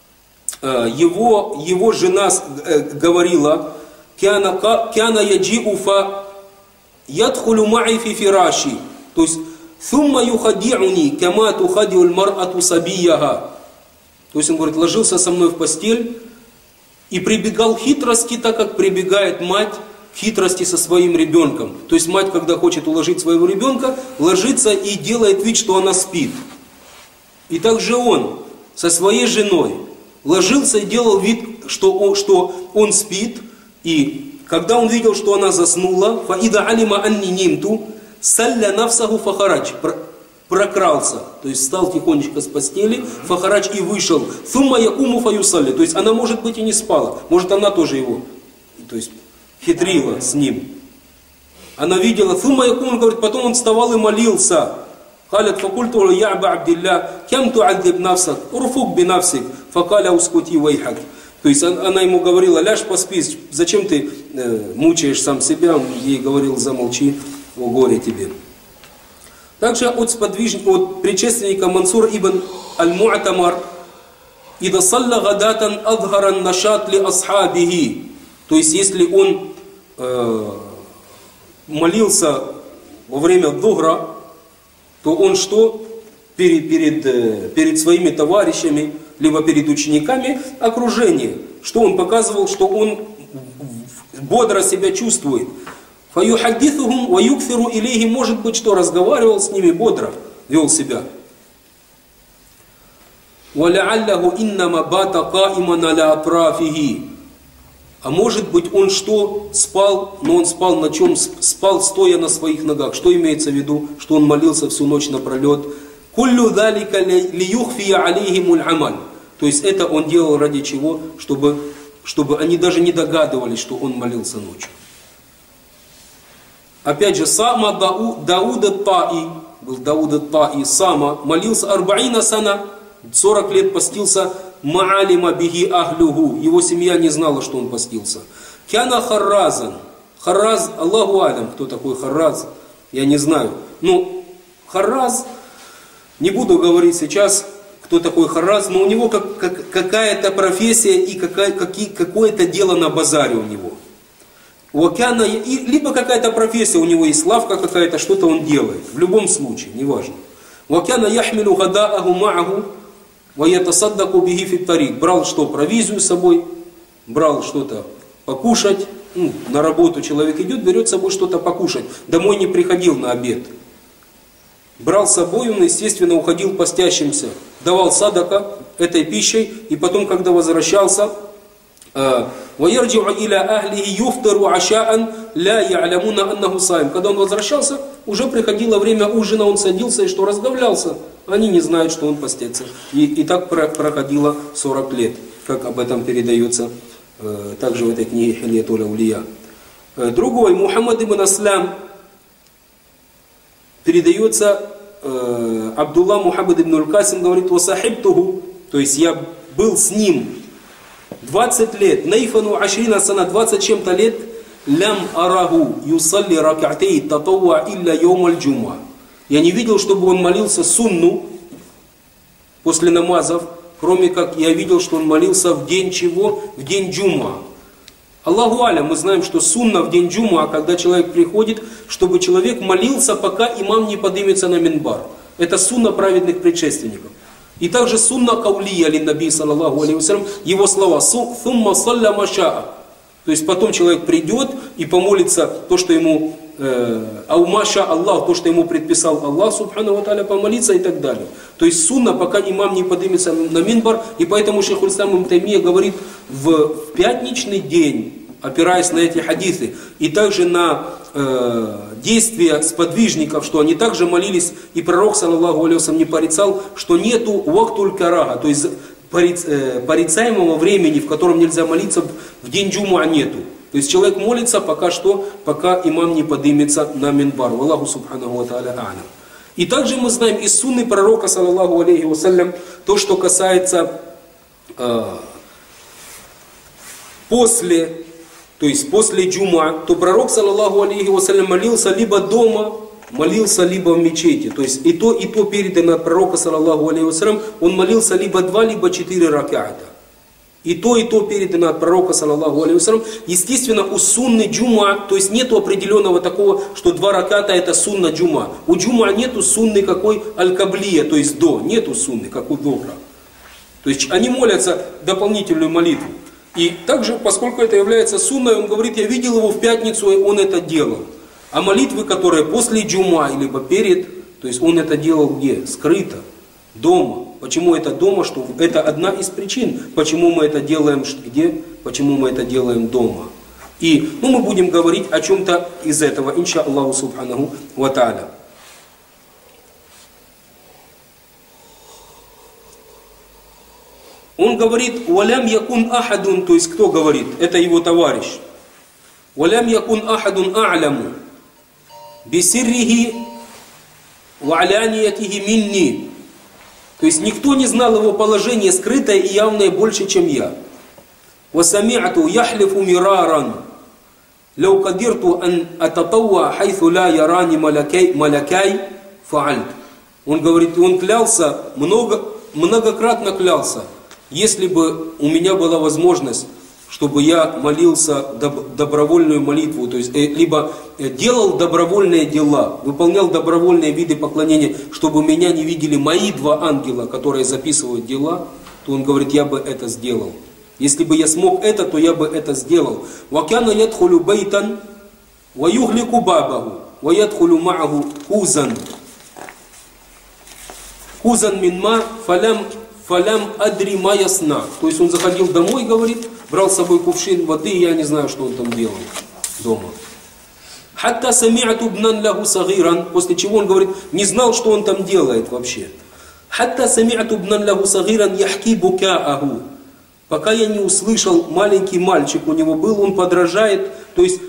его жена говорила: «Кяна яджиу фа ядхулю ма'и фи фираши». То есть «Thumma юхади'уни кама тухади'у л-мар'ату сабияха». То есть он говорит: ложился со мной в постель и прибегал хитрости, так как прибегает мать к хитрости со своим ребенком. То есть мать, когда хочет уложить своего ребенка, ложится и делает вид, что она спит. И также он со своей женой ложился и делал вид, что он спит. И когда он видел, что она заснула, «Фаида алима анни нимту, салля нафсаху фахарач», прокрался, то есть встал тихонечко с постели, фахарач, и вышел. «Thumma якуму фаюсалли». То есть она, может быть, и не спала, может, она тоже его, то есть хитрила с ним. Она видела, «Thumma якуму», говорит, потом он вставал и молился. «Халят факульту я аба Абдилля, кям ту'аддиб нафсак, урфук би нафсик, факаля ускути вайхак». То есть она ему говорила: «Ляжь поспи, зачем ты мучаешь сам себя?» Он ей говорил: «Замолчи, о горе тебе». Также от предшественника Мансур ибн аль-Му'тамар: «Ида салла гадатан адхаран нашат ли асхабихи». То есть если он молился во время дугра, то он что? Перед своими товарищами, либо перед учениками окружение. Что он показывал? Что он бодро себя чувствует. «Фаюхаддithухум ва юкфиру илейхи», может быть, что разговаривал с ними бодро, вел себя. «Валя'аллаху иннама бата каиман аля атрафихи». А может быть, он что? Спал, но он спал на чем? Спал, стоя на своих ногах. Что имеется в виду? Что он молился всю ночь напролет. Куллю далика лиюхфия алейхимуль амаль. То есть это он делал ради чего? Чтобы они даже не догадывались, что он молился ночью. Опять же, Сама Дауд ат-Таи, был Дауд ат-Таи, Сама, молился 40 сана, 40 лет постился, маалима бихи ахлюху, его семья не знала, что он постился. Кяна Харразан, Харраз, Аллаху алям, кто такой Харраз, я не знаю. Ну, Харраз, не буду говорить сейчас, кто такой Харраз, но у него какая-то профессия и какое-то дело на базаре у него. Либо какая-то профессия у него есть, лавка какая-то, что-то он делает. В любом случае, неважно. Вакяна яхмилу гадааху мааху ваятасаддаку бихи фит-тарик. Брал что? Провизию с собой, брал что-то покушать. На работу человек идет, берет с собой что-то покушать. Домой не приходил на обед. Брал с собой, он, естественно, уходил постящимся. Давал садака этой пищей, и потом, когда возвращался, когда он возвращался, уже приходило время ужина, он садился и что, разговлялся. Они не знают, что он постится. И так проходило 40 лет, как об этом передается также в этой книге Хильятуль Аулия. Другой, Мухаммад ибн Аслам, передается, Абдулла Мухаммад ибн Аль-Касим говорит, «Васахибтуху», то есть я был с ним 20 лет, «Найфану ашрина сана», 20 чем-то лет, «Лям араху юсалли ракатей татауа илля йомаль джума». Я не видел, чтобы он молился сунну после намазов, кроме как я видел, что он молился в день чего? В день джума. Аллаху алям, мы знаем, что сунна в день джума, когда человек приходит, чтобы человек молился, пока имам не поднимется на минбар. Это сунна праведных предшественников. И также сунна каулия лин наби саллаллаху алейхи вассалям, его слова «Сумма салля машаа». То есть потом человек придет и помолится то, что ему аумаша Аллах, то, что ему предписал Аллах, субхану ва тааля, помолиться и так далее. То есть сунна, пока имам не поднимется на минбар, и поэтому шейх Аль-Ислам ибн Таймия говорит, в пятничный день, опираясь на эти хадисы, и также на действия сподвижников, что они также молились, и пророк, саллаллаху алейхи вассалям, не порицал, что нету вактуль карага, то есть порицаемого времени, в котором нельзя молиться, в день джумуа нету. То есть человек молится пока что, пока имам не поднимется на минбар. Аллаху субханаху ва тааля а'лам. И также мы знаем из сунны пророка, саллаллаху алейхи вассалям, то, что касается после джума, то пророк, саллаллаху алейхи вассалям, молился либо дома, молился либо в мечети. То есть и то передано от пророка, саллаллаху алейхи вассалям, он молился либо 2, либо 4 рак'ата. И то передано от пророка, саллаллаху алейхи вассалям. Естественно, у сунны джума, то есть нету определенного такого, что 2 раката это сунна джума. У джума нету сунны какой аль-каблия, то есть до, нету сунны, как у дохра. То есть они молятся дополнительную молитву. И также, поскольку это является сунной, он говорит, я видел его в пятницу, и он это делал. А молитвы, которые после джума, либо перед, то есть он это делал где? Скрыто, дома. Почему это дома? Что это одна из причин, почему мы это делаем где? Почему мы это делаем дома. И мы будем говорить о чем-то из этого, инша Аллаху субханаху ва тааля. Он говорит, «Валям якун ахадун», то есть кто говорит? Это его товарищ. «Валям якун ахадун а'ляму бисиррихи ва аляниятихи минни». То есть никто не знал его положение скрытое и явное больше, чем я. «Васами'ату яхлифу мираран лау кадирту ан ататауа хайθу ла ярани малякай фаальт». Он говорит, он клялся, многократно клялся, если бы у меня была возможность, чтобы я молился добровольную молитву, то есть либо делал добровольные дела, выполнял добровольные виды поклонения, чтобы меня не видели мои 2 ангела, которые записывают дела, то он говорит, я бы это сделал. Если бы я смог это, то я бы это сделал. وَكَانَ يَدْخُلُ بَيْتًا وَيُغْلِقُ بَابَهُ وَيَدْخُلُ مَعَهُ كُوزًا مِنْ مَا фалям адри маясна. То есть он заходил домой, говорит, брал с собой кувшин воды, и я не знаю, что он там делал дома. Хатта сами'ату бнан лаху сагиран, после чего он говорит, не знал, что он там делает вообще. «Хатта сами'ату бнан лаху сагиран яхки букааху». Пока я не услышал, маленький мальчик у него был, он подражает, то есть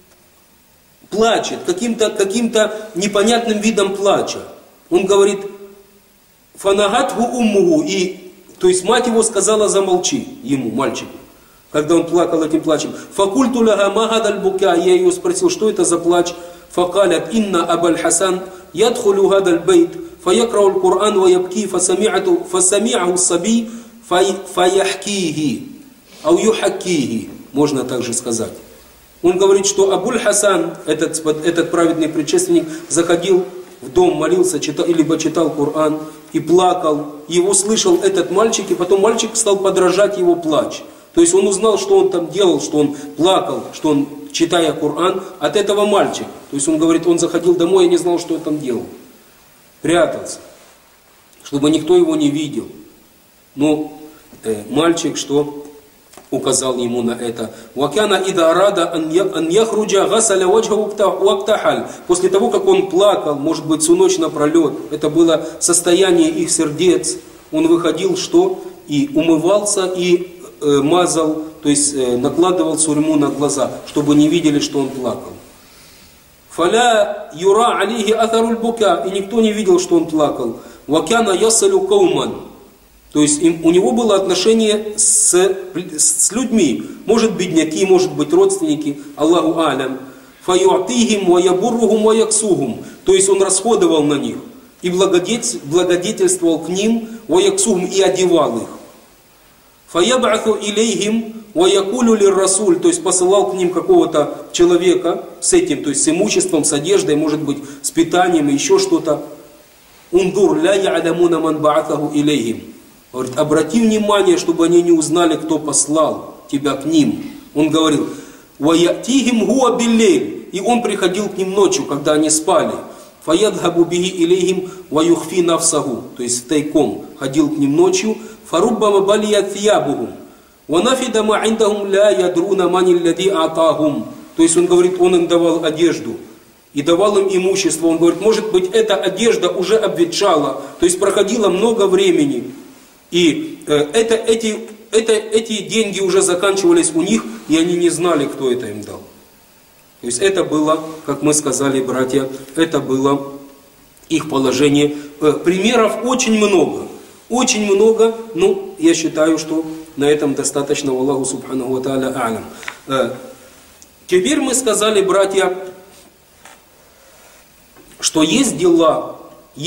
плачет, каким-то непонятным видом плача. Он говорит, «Фанагатху уммуху», и, то есть мать его сказала, замолчи ему, мальчику, когда он плакал этим плачем. «Факульту лага ма гадаль бука», я ее спросил, что это за плач? «Факалят инна абаль хасан ядхулю гадаль бейт, фаякрау аль-Кур'ан ва ябки, фасами'аху саби, фаяхкихи, ау юхаккихи», можно также сказать. Он говорит, что Абуль Хасан, этот праведный предшественник, заходил в дом, молился, либо читал Коран и плакал. Его слышал этот мальчик, и потом мальчик стал подражать его плач. То есть он узнал, что он там делал, что он плакал, что он, читая Коран, от этого мальчика. То есть он говорит, он заходил домой и не знал, что он там делал. Прятался, чтобы никто его не видел. Но мальчик что указал ему на это. «Вакяна ида арада ан яхруджа гасаля ваджха уактахаль». После того, как он плакал, может быть, всю ночь напролет, это было состояние их сердец, он выходил что? И умывался, и мазал, то есть накладывал сурьму на глаза, чтобы не видели, что он плакал. «Фаля юра алейхи атаруль бука», и никто не видел, что он плакал. «Вакяна ясалю кауман». То есть у него было отношение с людьми. Может бедняки, может быть родственники. Аллаху алям. Фаюатихим ва ябуррухум ва яксухум. То есть он расходовал на них. И благодетельствовал к ним ва яксухум, и одевал их. Фаябаху илейхим ва якулю лир расуль. То есть посылал к ним какого-то человека с этим, то есть с имуществом, с одеждой, может быть с питанием и еще что-то. Ундур ля я'ламуна ман ба'атаху илейхим. Говорит, обрати внимание, чтобы они не узнали, кто послал тебя к ним. Он говорил, «Ваятихим гуа биллель». И он приходил к ним ночью, когда они спали. «Фаядхабу биги илейхим ваюхфи навсагу». То есть тайком ходил к ним ночью. «Фаруббама балият thiyabухум. Ванафида ма индахум ля ядруна мани лади атахум». То есть он говорит, он им давал одежду. И давал им имущество. Он говорит, может быть, эта одежда уже обветшала. То есть проходило много времени. И эти деньги уже заканчивались у них, и они не знали, кто это им дал. То есть это было, как мы сказали, братья, это было их положение. Примеров очень много. Очень много, но я считаю, что на этом достаточно. Аллаху субханаху ва тааля а'лям. Теперь мы сказали, братья, что есть дела,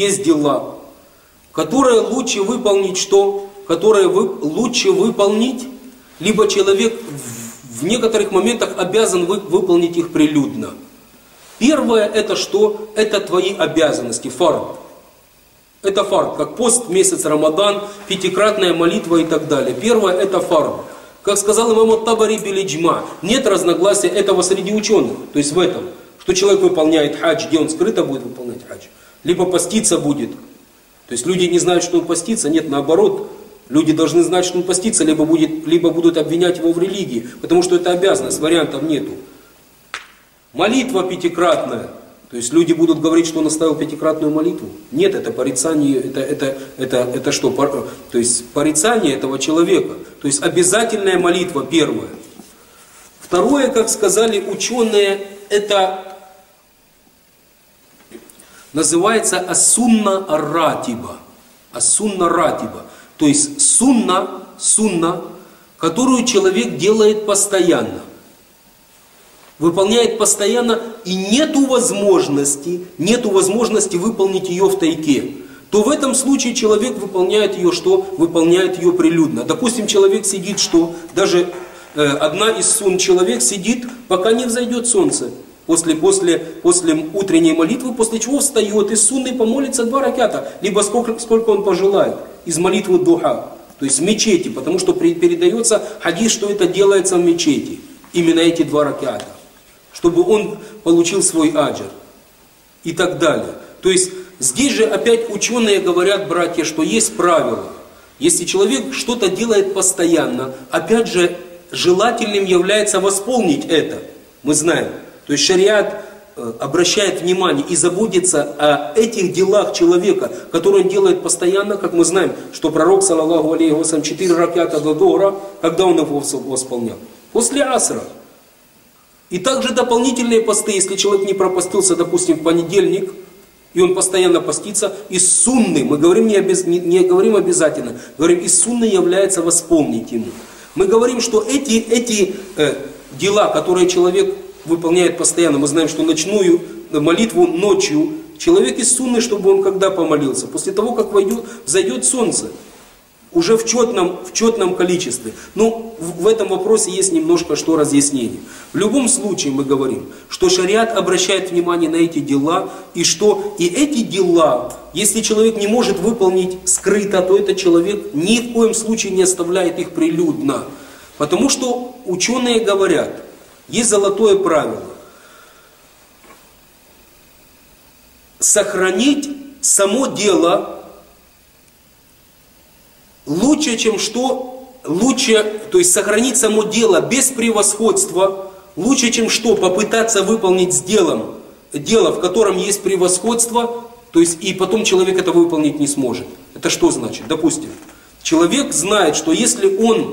которые лучше выполнить что? Которые лучше выполнить, либо человек в некоторых моментах обязан выполнить их прилюдно. Первое это что? Это твои обязанности, фард. Это фард, как пост, месяц Рамадан, пятикратная молитва и так далее. Первое это фард. Как сказал имам ат-Табари биль-иджма, нет разногласия этого среди ученых, то есть в этом, что человек выполняет хадж, где он скрыто будет выполнять хадж, либо поститься будет. То есть люди не знают, что он постится, нет, наоборот. Люди должны знать, что он постится, либо будут обвинять его в религии, потому что это обязанность, вариантов нету. Молитва пятикратная. То есть люди будут говорить, что он оставил пятикратную молитву. Нет, это порицание, это что? То есть порицание этого человека. То есть обязательная молитва первая. Второе, как сказали ученые, это называется ас-сунна ар-ратиба. Ас-сунна ратиба. То есть сунна, которую человек делает постоянно. Выполняет постоянно, и нету возможности выполнить ее в тайке. То в этом случае человек выполняет ее что? Выполняет ее прилюдно. Допустим, человек сидит что? Даже одна из сунн, человек сидит, пока не взойдет солнце. После утренней молитвы, после чего встает из сунны помолится 2 раката, либо сколько он пожелает, из молитвы духа, то есть в мечети, потому что передается хадис, что это делается в мечети, именно эти 2 раката, чтобы он получил свой аджр и так далее. То есть здесь же опять ученые говорят, братья, что есть правило. Если человек что-то делает постоянно, опять же желательным является восполнить это, мы знаем. То есть шариат обращает внимание и заботится о этих делах человека, которые он делает постоянно, как мы знаем, что пророк, саллаллаху алейхи вассалям, 4 раката до дохра, когда он его восполнял? После асра. И также дополнительные посты, если человек не пропастился, допустим, в понедельник, и он постоянно постится, из сунны, мы говорим не говорим обязательно, говорим, из сунны является восполнить ему. Мы говорим, что эти дела, которые человек выполняет постоянно, мы знаем, что ночную молитву ночью, человек из сунны, чтобы он когда помолился? После того, как взойдет солнце. Уже в четном количестве. Но в этом вопросе есть немножко что разъяснение. В любом случае мы говорим, что шариат обращает внимание на эти дела, и что и эти дела, если человек не может выполнить скрыто, то этот человек ни в коем случае не оставляет их прилюдно. Потому что ученые говорят, есть золотое правило. Сохранить само дело лучше, чем что, то есть сохранить само дело без превосходства, лучше, чем что, попытаться выполнить с дело, в котором есть превосходство, то есть и потом человек это выполнить не сможет. Это что значит? Допустим, человек знает, что если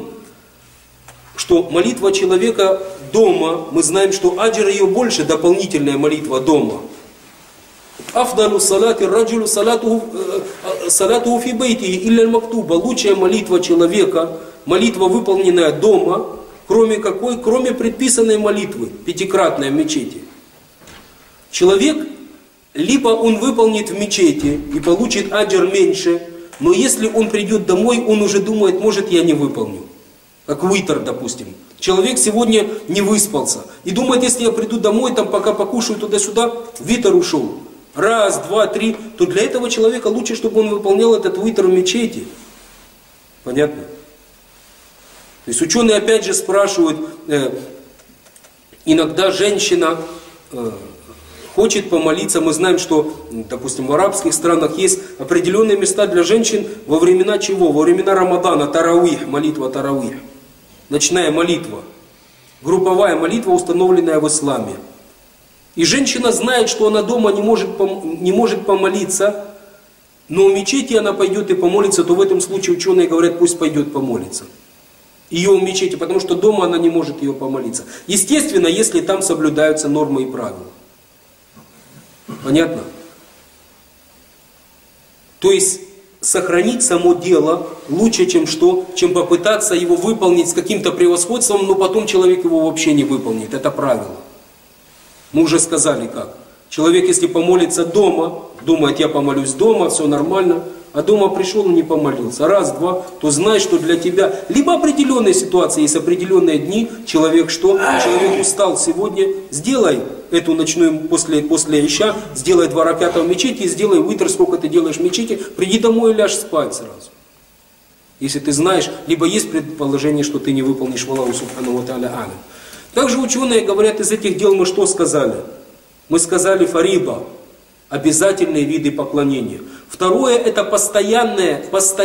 что молитва человека дома, мы знаем, что аджир ее больше, дополнительная молитва дома. Афдалу салати раджулу салатуху фи бейтихи илля аль-мактуба. Лучшая молитва человека, молитва, выполненная дома, кроме какой? Кроме предписанной молитвы, пятикратной в мечети. Человек, либо он выполнит в мечети и получит аджир меньше, но если он придет домой, он уже думает, может, я не выполню. Как витр, допустим. Человек сегодня не выспался и думает, если я приду домой, там пока покушаю туда-сюда, витр ушел. Раз, два, три, то для этого человека лучше, чтобы он выполнял этот витр в мечети. Понятно? То есть ученые опять же спрашивают, иногда женщина хочет помолиться, мы знаем, что, допустим, в арабских странах есть определенные места для женщин во времена чего? Во времена Рамадана, тарауих, молитва тарауих. Ночная молитва. Групповая молитва, установленная в исламе. И женщина знает, что она дома не может помолиться, но в мечети она пойдет и помолится, то в этом случае ученые говорят, пусть пойдет помолиться. Ее в мечети, потому что дома она не может ее помолиться. Естественно, если там соблюдаются нормы и правила. Понятно? То есть сохранить само дело лучше, чем что? Чем попытаться его выполнить с каким-то превосходством, но потом человек его вообще не выполнит. Это правило. Мы уже сказали как. Человек, если помолится дома, думает, я помолюсь дома, все нормально, а дома пришел и не помолился. Раз, два, то знай, что для тебя либо определенные ситуации, есть определенные дни, человек что? Человек устал сегодня, сделай эту ночную после ища, сделай 2 раката в мечети, сделай витр, сколько ты делаешь в мечети, приди домой и ляжь спать сразу. Если ты знаешь, либо есть предположение, что ты не выполнишь Аллаху субхану ва тааля алям. Также ученые говорят, из этих дел мы что сказали? Мы сказали фариба, обязательные виды поклонения. Второе, это постоянные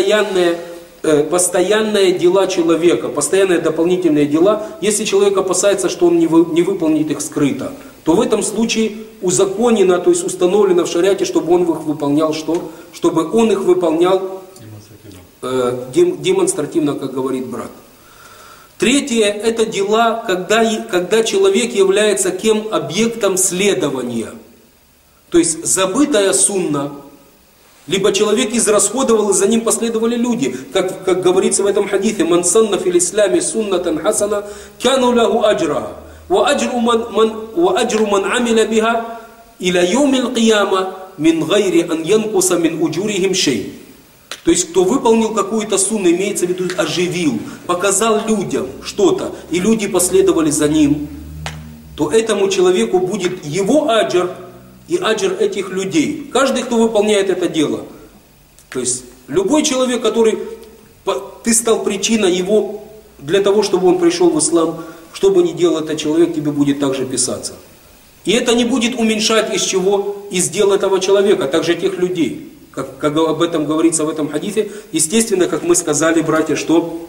дела человека, постоянные дополнительные дела. Если человек опасается, что он не выполнит их скрыто, то в этом случае узаконено, то есть установлено в шариате, чтобы он их выполнял что? Чтобы он их выполнял демонстративно, как говорит брат. Третье, это дела, когда человек является кем? Объектом следования. То есть забытая сунна, либо человек израсходовал, и за ним последовали люди. Как говорится в этом хадисе, «Ман санна фил исламе суннатан хасана, кяну лаху аджраха, ва аджру ман амиля биха, иля йомил кияма, мин гайри ан янкуса мин уджурихим шей». То есть, кто выполнил какую-то сунну, имеется в виду, оживил, показал людям что-то, и люди последовали за ним, то этому человеку будет его аджр и аджр этих людей. Каждый, кто выполняет это дело. То есть, любой человек, который ты стал причиной его, для того, чтобы он пришел в ислам, что бы ни делал этот человек, тебе будет также писаться. И это не будет уменьшать из чего? Из дел этого человека, а также тех людей. Как об этом говорится в этом хадисе, естественно, как мы сказали, братья, что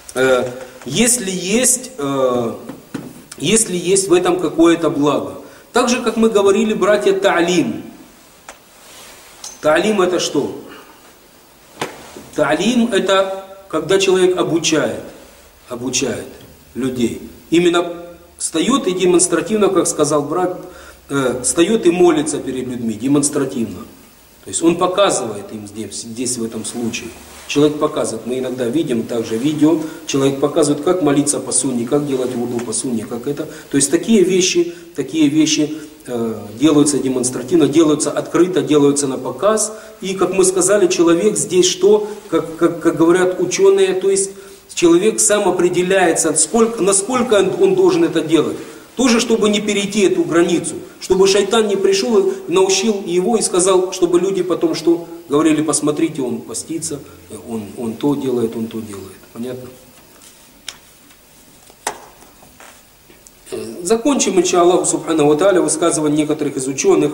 если есть в этом какое-то благо, Так же, как мы говорили, братья, та'лим. Та'лим это что? Та'лим это когда человек обучает людей. Именно встает и демонстративно, как сказал брат, встает и молится перед людьми, демонстративно. То есть он показывает им здесь в этом случае. Человек показывает, мы иногда видим также видео, человек показывает, как молиться по сунне, как делать вуду по сунне, как это. То есть такие вещи делаются демонстративно, делаются открыто, делаются на показ. И, как мы сказали, человек здесь что, как говорят ученые, то есть человек сам определяется, насколько он должен это делать. Тоже, чтобы не перейти эту границу, чтобы шайтан не пришел и научил его и сказал, чтобы люди потом что говорили, посмотрите, он постится, он то делает. Понятно? Закончим, иншаллаху субхану ва тааля, высказывание некоторых из ученых.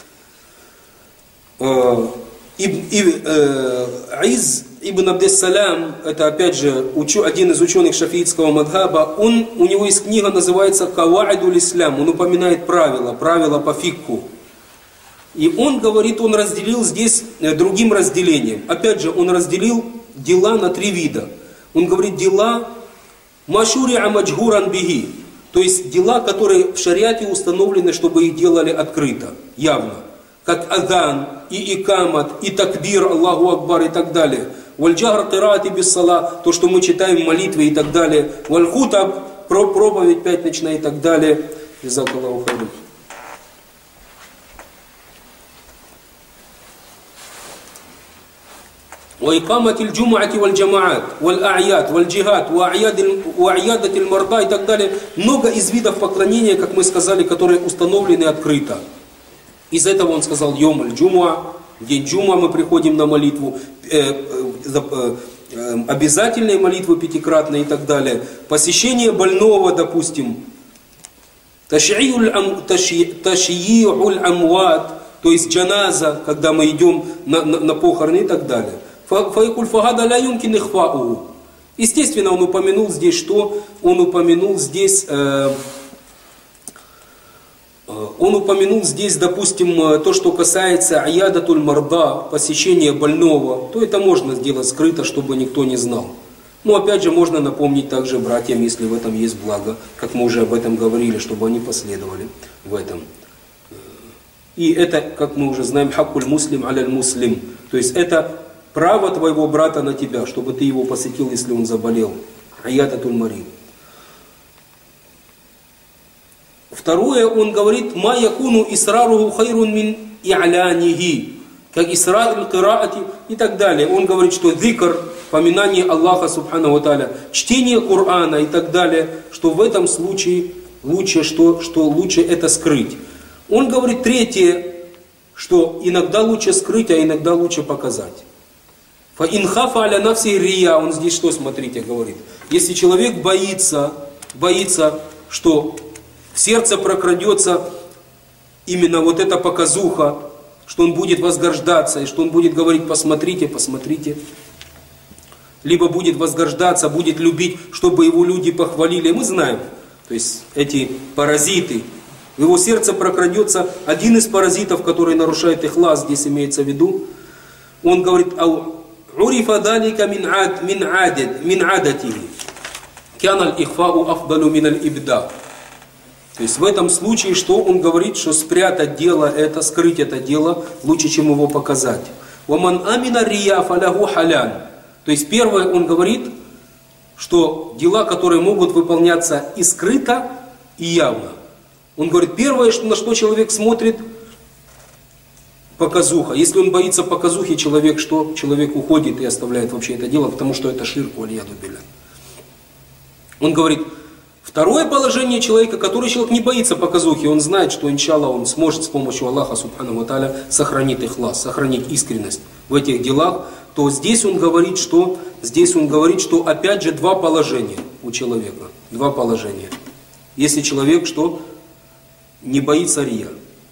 Из ибн Абдес-Салям, это опять же один из ученых шафиитского мадхаба, у него есть книга, называется «Каваидуль Ислам», он упоминает правила по фикху. И он говорит, он разделил здесь другим разделением. Опять же, он разделил дела на 3 вида. Он говорит, дела машуриа маджгуран биги, то есть дела, которые в шариате установлены, чтобы их делали открыто, явно. Как адан, и икамат, и такбир, Аллаху Акбар и так далее. Вальджахр кираати биссала, то, что мы читаем в молитве и так далее. Вальхутаб, проповедь пятничная и так далее. Джазакаллаху хайран. وإقامة الجمعة والجماعات والأعياد والجهاد وأعيادة المرضى и так далее. Много из видов поклонения, как мы сказали, которые установлены открыто. Из этого он сказал йом аль-джумуа, день джума мы приходим на молитву, обязательные молитвы пятикратные и так далее. Посещение больного, допустим, ташйи'уль амват, то есть джаназа, когда мы идем на похороны и так далее. Естественно, он упомянул здесь что? Он упомянул здесь, допустим, то, что касается аядатуль марда, посещения больного, то это можно сделать скрыто, чтобы никто не знал. Но опять же, можно напомнить также братьям, если в этом есть благо, как мы уже об этом говорили, чтобы они последовали в этом. И это, как мы уже знаем, хаккуль муслим аляль муслим, то есть это право твоего брата на тебя, чтобы ты его посетил, если он заболел. Аядатуль марид. Второе, он говорит, ма якуну исраруху хайрун мин и'лянихи, как исрар кираати и так далее. Он говорит, что зикр, поминание Аллаха субхану ва тааля, чтение Корана и так далее, что в этом случае лучше, что лучше это скрыть. Он говорит третье, что иногда лучше скрыть, а иногда лучше показать. Фа инхафа аля нафси рия, он здесь что, смотрите, говорит. Если человек боится, что в сердце прокрадется именно вот эта показуха, что он будет возгождаться, и что он будет говорить, посмотрите, посмотрите. Либо будет возгождаться, будет любить, чтобы его люди похвалили. Мы знаем, то есть эти паразиты, в его сердце прокрадется один из паразитов, который нарушает ихлас, здесь имеется в виду. Он говорит, урифа далика мин адатихи, кяналь ихфау афдалу миналь ибда. То есть в этом случае, что он говорит, что спрятать дело это, скрыть это дело, лучше, чем его показать. Ваман амина рия фаляху халян. То есть первое, он говорит, что дела, которые могут выполняться и скрыто, и явно. Он говорит, первое, на что человек смотрит, показуха. Если он боится показухи, человек уходит и оставляет вообще это дело, потому что это ширк валияду билля. Он говорит, второе положение человека, который человек не боится показухи, он знает, что иншаллах он сможет с помощью Аллаха субхану ва тааля сохранить ихлас, сохранить искренность в этих делах, то здесь он говорит, что опять же два положения у человека. Два положения. Если человек не боится рия.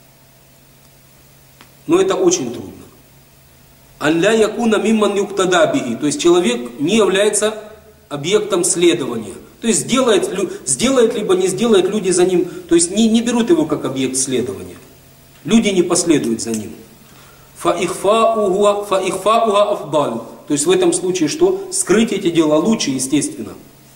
Но это очень трудно. Алля якуна мимман юктада биги. То есть человек не является объектом следования. То есть сделает либо не сделает, люди за ним, то есть не берут его как объект следования. Люди не последуют за ним. Фаихфауха афдаль. То есть в этом случае что? Скрыть эти дела лучше, естественно.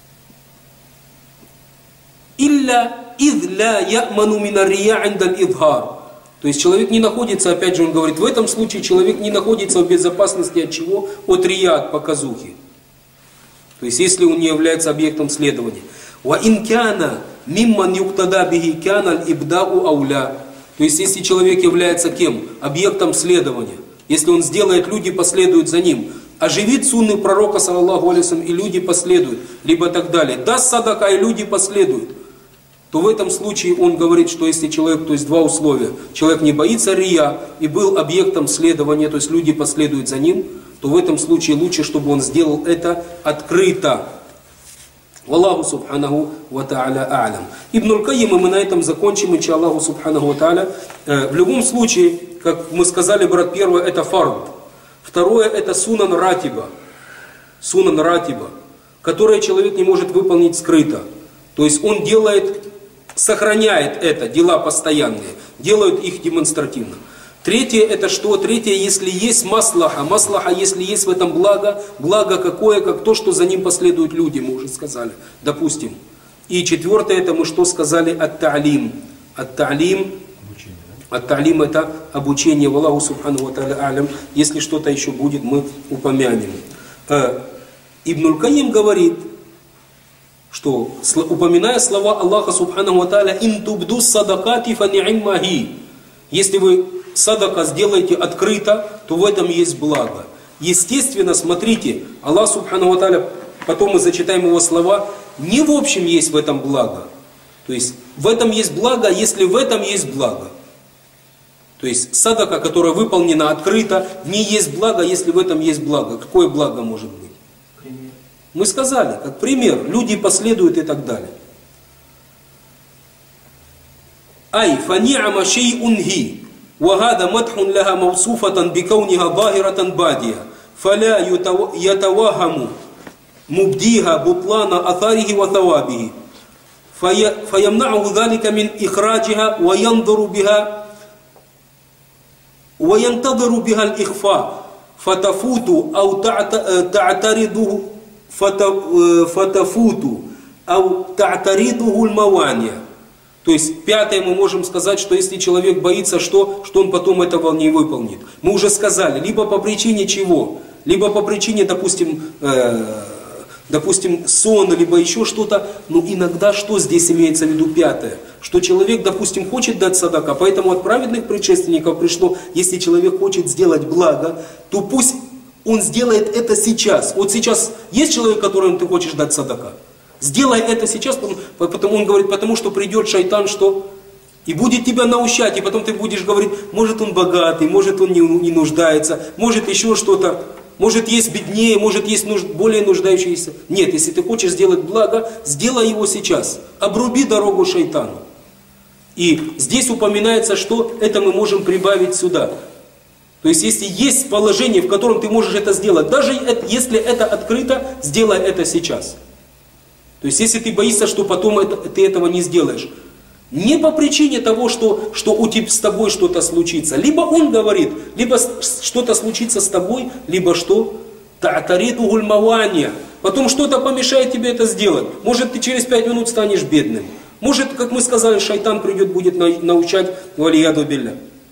Илля идля яману минария индаль идхар. То есть человек не находится, опять же он говорит, в этом случае человек не находится в безопасности от чего? От рия, от показухи. То есть, если он не является объектом следования. وَإِنْ كَانَ مِمَّنْ يُقْتَدَى بِهِ كَانَ الْإِبْدَاءُ أَوْلَى. То есть, если человек является кем? Объектом следования. Если он сделает, люди последуют за ним. Оживит сунны пророка, саллаллаху алейхи, и люди последуют. Либо так далее. Даст садака, и люди последуют. То в этом случае он говорит, что если человек, то есть два условия. Человек не боится рия и был объектом следования, то есть люди последуют за ним, то в этом случае лучше, чтобы он сделал это открыто. Валлаху субханаху ва та'аля а'лям. Ибн аль-Кайим, и мы на этом закончим, иншаллаху субханаху ва та'аля. В любом случае, как мы сказали, брат, первое это фард. Второе это сунан ратиба. Сунан ратиба, которое человек не может выполнить скрыто. То есть он сохраняет это, дела постоянные, делают их демонстративно. Третье это что? Третье, если есть маслаха. Маслаха, если есть в этом благо. Благо какое? Как то, что за ним последуют люди, мы уже сказали. Допустим. И четвертое, это мы что сказали? Ат-та'лим. Ат-та'лим. Ат-та'лим это обучение. Валлаху субхану ва та'аля а'лям. Если что-то еще будет, мы упомянем. Ибн аль-Кайим говорит, что, упоминая слова Аллаха субхану ва та'аля, «Ин тубду садакати фа ни'иммахи». Если вы садака сделаете открыто, то в этом есть благо. Естественно, смотрите, Аллах субхану ва та'аля, потом мы зачитаем его слова, не в общем есть в этом благо. То есть в этом есть благо, если в этом есть благо. То есть садака, которая выполнена открыто, в ней есть благо, если в этом есть благо. Какое благо может быть? Пример. Мы сказали, как пример, люди последуют и так далее. Ай, фани'ама шей'ун хи. وهذا مدح لها موصوفة بكونها ظاهرة بادية فلا يتوهم مبديها بطلان أثاره وثوابه فيمنعه ذلك من إخراجها وينتظر بها الإخفاء فتفوت أو تعترضه الموانع. То есть, пятое, мы можем сказать, что если человек боится, что он потом этого не выполнит. Мы уже сказали, либо по причине чего? Либо по причине, допустим, сон, либо еще что-то. Но иногда что здесь имеется в виду пятое? Что человек, допустим, хочет дать садака, поэтому от праведных предшественников пришло, если человек хочет сделать благо, то пусть он сделает это сейчас. Вот сейчас есть человек, которому ты хочешь дать садака? Сделай это сейчас, потому он говорит, потому что придет шайтан, что? И будет тебя наущать, и потом ты будешь говорить, может он богатый, может он не нуждается, может еще что-то, может есть беднее, может есть более нуждающийся. Нет, если ты хочешь сделать благо, сделай его сейчас, обруби дорогу шайтану. И здесь упоминается, что это мы можем прибавить сюда. То есть, если есть положение, в котором ты можешь это сделать, даже если это открыто, сделай это сейчас. То есть, если ты боишься, что потом ты этого не сделаешь, не по причине того, что с тобой что-то случится. Либо он говорит, либо что-то случится с тобой, либо что? Та'таридухуль мавания. Потом что-то помешает тебе это сделать. Может, ты через 5 минут станешь бедным. Может, как мы сказали, шайтан придет, будет научать валияду билля.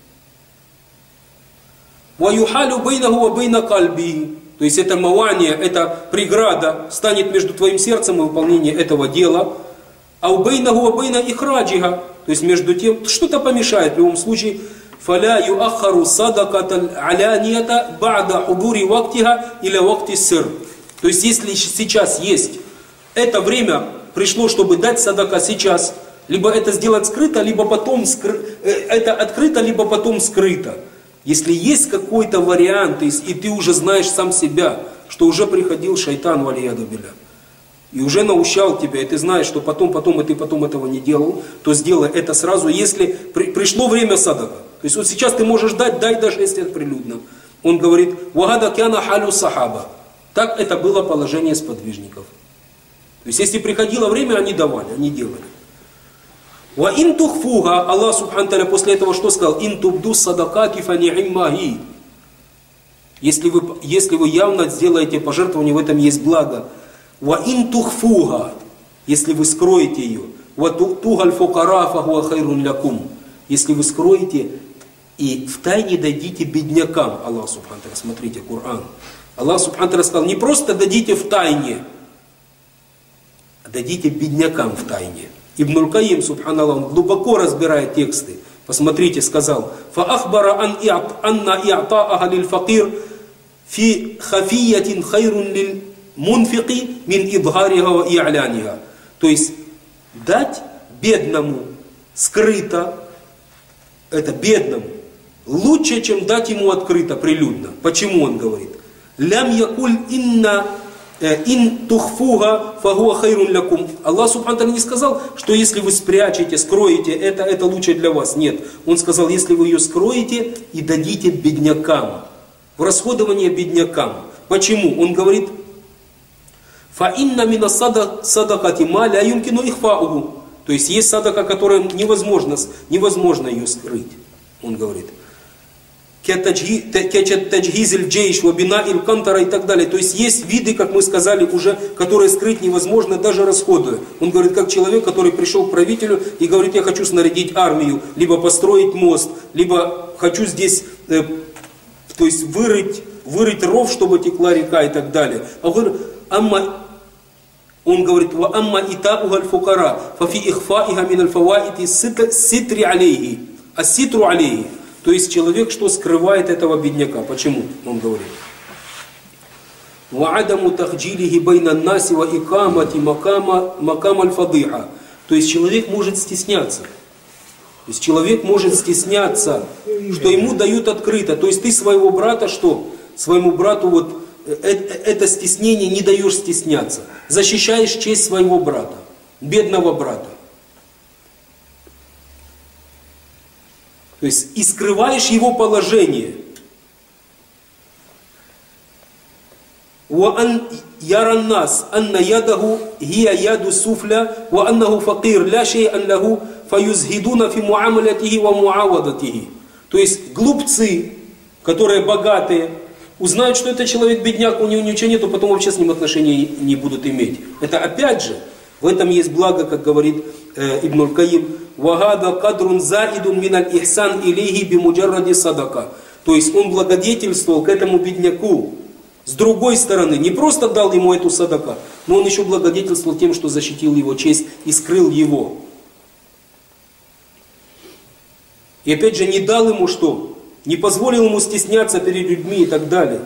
Ваюхалю бейнаху ва бейна кальби. То есть это мавания, это преграда станет между твоим сердцем и выполнением этого дела. А у бейнаху ва бейна ихраджиха. То есть между тем, что-то помешает в любом случае. Фаля юахару садакаталь алянията ба'да худури вактиха или вакти сир. То есть если сейчас есть это время пришло, чтобы дать садака сейчас, либо это сделать скрыто, либо потом это открыто, либо потом скрыто. Если есть какой-то вариант, и ты уже знаешь сам себя, что уже приходил шайтан валияду билля, и уже наущал тебя, и ты знаешь, что потом, и ты потом этого не делал, то сделай это сразу, если пришло время садака. То есть вот сейчас ты можешь дать, дай даже если это прилюдно. Он говорит, «Вагада кяна халю сахаба». Так это было положение сподвижников. То есть, если приходило время, они давали, они делали. Ва ин тухфуга, Аллах Субхану Тааля после этого что сказал? Ин тубду садакати фа ни'иммаги. Если вы явно сделаете пожертвование, в этом есть благо. Ва ин тухфуга, если вы скроете ее. Ва ту'туга аль-фукара фа хуа хайрун лякум. Если вы скроете и втайне дадите беднякам. Аллах Субхану Тааля, смотрите, Коран. Аллах Субхану Тааля сказал, не просто дадите втайне, а дадите беднякам втайне. Ибн Аль-Каим, субханаллах, он глубоко разбирает тексты. Посмотрите, сказал: «Фаахбара анна и'та'аха лиль-факир фи хафиятин хайрун лиль-мунфики мин идхариха ва и'ляниха». То есть, дать бедному скрыто, это бедному, лучше, чем дать ему открыто, прилюдно. Почему он говорит? «Лям якуль инна ин тухфуга фагуа хайрун лякум». Аллах Субхану Тааля не сказал, что если вы спрячете, скроете, это лучше для вас. Нет. Он сказал, если вы ее скроете и дадите беднякам. В расходование беднякам. Почему? Он говорит, фа инна мина садакати ма ля юмкину ихфаугу. То есть есть садака, которая невозможно ее скрыть. Он говорит. Таджгизиль джейш, вабина иль кантара и так далее. То есть есть виды, как мы сказали уже, которые скрыть невозможно, даже расходуя. Он говорит, как человек, который пришел к правителю и говорит, я хочу снарядить армию, либо построить мост, либо хочу здесь, то есть вырыть ров, чтобы текла река и так далее. Он говорит, ва амма итауга аль-фукара, фафи ихфаиха мин аль-фаваити ситри алейхи, а ситру алейхи. То есть человек, что скрывает этого бедняка. Почему? Он говорит. «Ва'адаму тахджилихи байна наси ва икамати макам аль-фадыха». То есть человек может стесняться. То есть человек может стесняться, что ему дают открыто. То есть ты своего брата что? Своему брату вот это стеснение не даешь стесняться. Защищаешь честь своего брата, бедного брата. То есть и скрываешь его положение. وَأَنْ يَرَى النَّاسِ أَنَّ يَدَهُ هِيَ يَدُ السُّفْلَى وَأَنَّهُ فَقِيرٌ لَا شَيْءً لَهُ فَيُزْهِدُونَ فِي مُعَامَلَتِهِ وَمُعَاوَضَتِهِ. То есть глупцы, которые богатые, узнают, что это человек бедняк, у него ничего нету, потом вообще с ним отношения не будут иметь. Это опять же, в этом есть благо, как говорит Ибн Аль-Каим, «Вагада кадрун заидун миналь ихсан илейхи бимуджарради садака». То есть он благодетельствовал к этому бедняку. С другой стороны, не просто дал ему эту садака, но он еще благодетельствовал тем, что защитил его честь и скрыл его. И опять же не дал ему что? Не позволил ему стесняться перед людьми и так далее.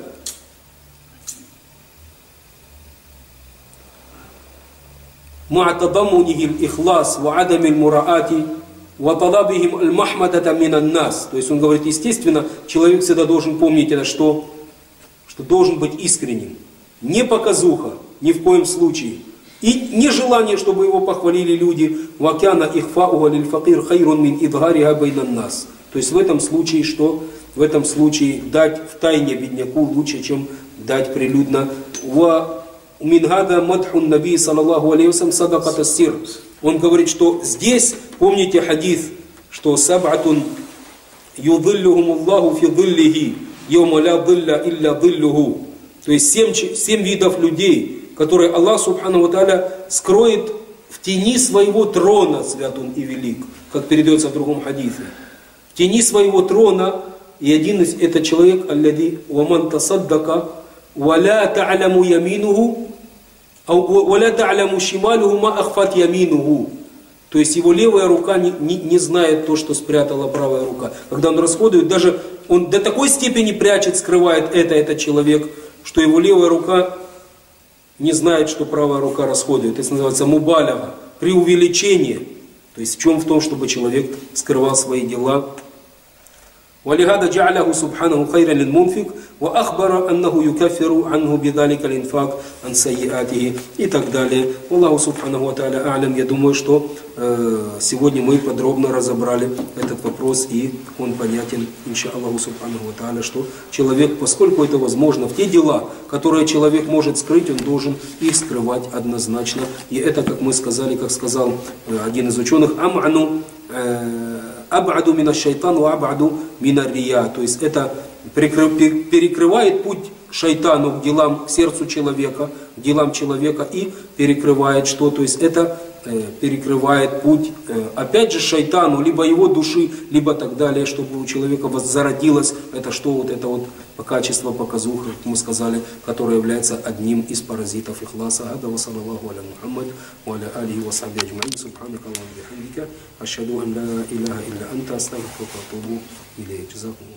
مع تضمنه الإخلاص وعدم المراءة وطلبهم المحمدة من الناس. То есть он говорит, естественно, человек всегда должен помнить это, что должен быть искренним. Не показуха, ни в коем случае. И не желание, чтобы его похвалили люди. وَكَانَ إِخْفَاؤُهَا لِلْفَقِيرِ خَيْرٌ مِنْ إِظْهَارِهَا بَيْنَ النَّاسِ. То есть в этом случае что? В этом случае дать втайне бедняку лучше, чем дать прилюдно. Мингада мадхун наби саллаллаху алейхи вассалям садакат ас-сир. Он говорит, что здесь, помните хадис, что саб'атун юдиллюхум Аллаху фи диллихи йома ля дилля илля диллюху. То есть 7 видов людей, которые Аллах Субхану ва Тааля скроет в тени своего трона, свят он и велик, как передается в другом хадисе. В тени своего трона, и один из это человек, аллади ваман тасаддака валя та'ламу яминуху валя та'ламу шималуху ма ахфат яминуху. То есть его левая рука не знает то, что спрятала правая рука. Когда он расходует, даже он до такой степени прячет, скрывает этот человек, что его левая рука не знает, что правая рука расходует. Это называется мубаляга, преувеличение. То есть в чем? В том, чтобы человек скрывал свои дела. ولهذا جعله سبحانه خيرا للمنفق وأخبر أنه يكفر عنه بذلك الإنفاق عن سيئاته и так далее. Аллаху субханаху ва тааля а'лям. Я думаю, что сегодня мы подробно разобрали этот вопрос, и он понятен, инша Аллаху субханаху ва тааля, что человек, поскольку это возможно, в те дела, которые человек может скрыть, он должен их скрывать однозначно. И это, как мы сказали, как сказал один из ученых, аб'аду мина шайтан ва аб'аду мина рия. То есть это перекрывает путь шайтану к делам, к сердцу человека, к делам человека, и перекрывает что? То есть это перекрывает путь, опять же, шайтану, либо его души, либо так далее, чтобы у человека зародилось это что? Вот это вот качество показуха, как мы сказали, которое является одним из паразитов ихласа. Ада ва саллаллаху аля Мухаммад ва аля алихи ва сахбихи аджмаин. Субханака ва бихамдика. Ашхаду ан ла илаха илля анта астагфирука ва атубу илейк. Джазакумуллах.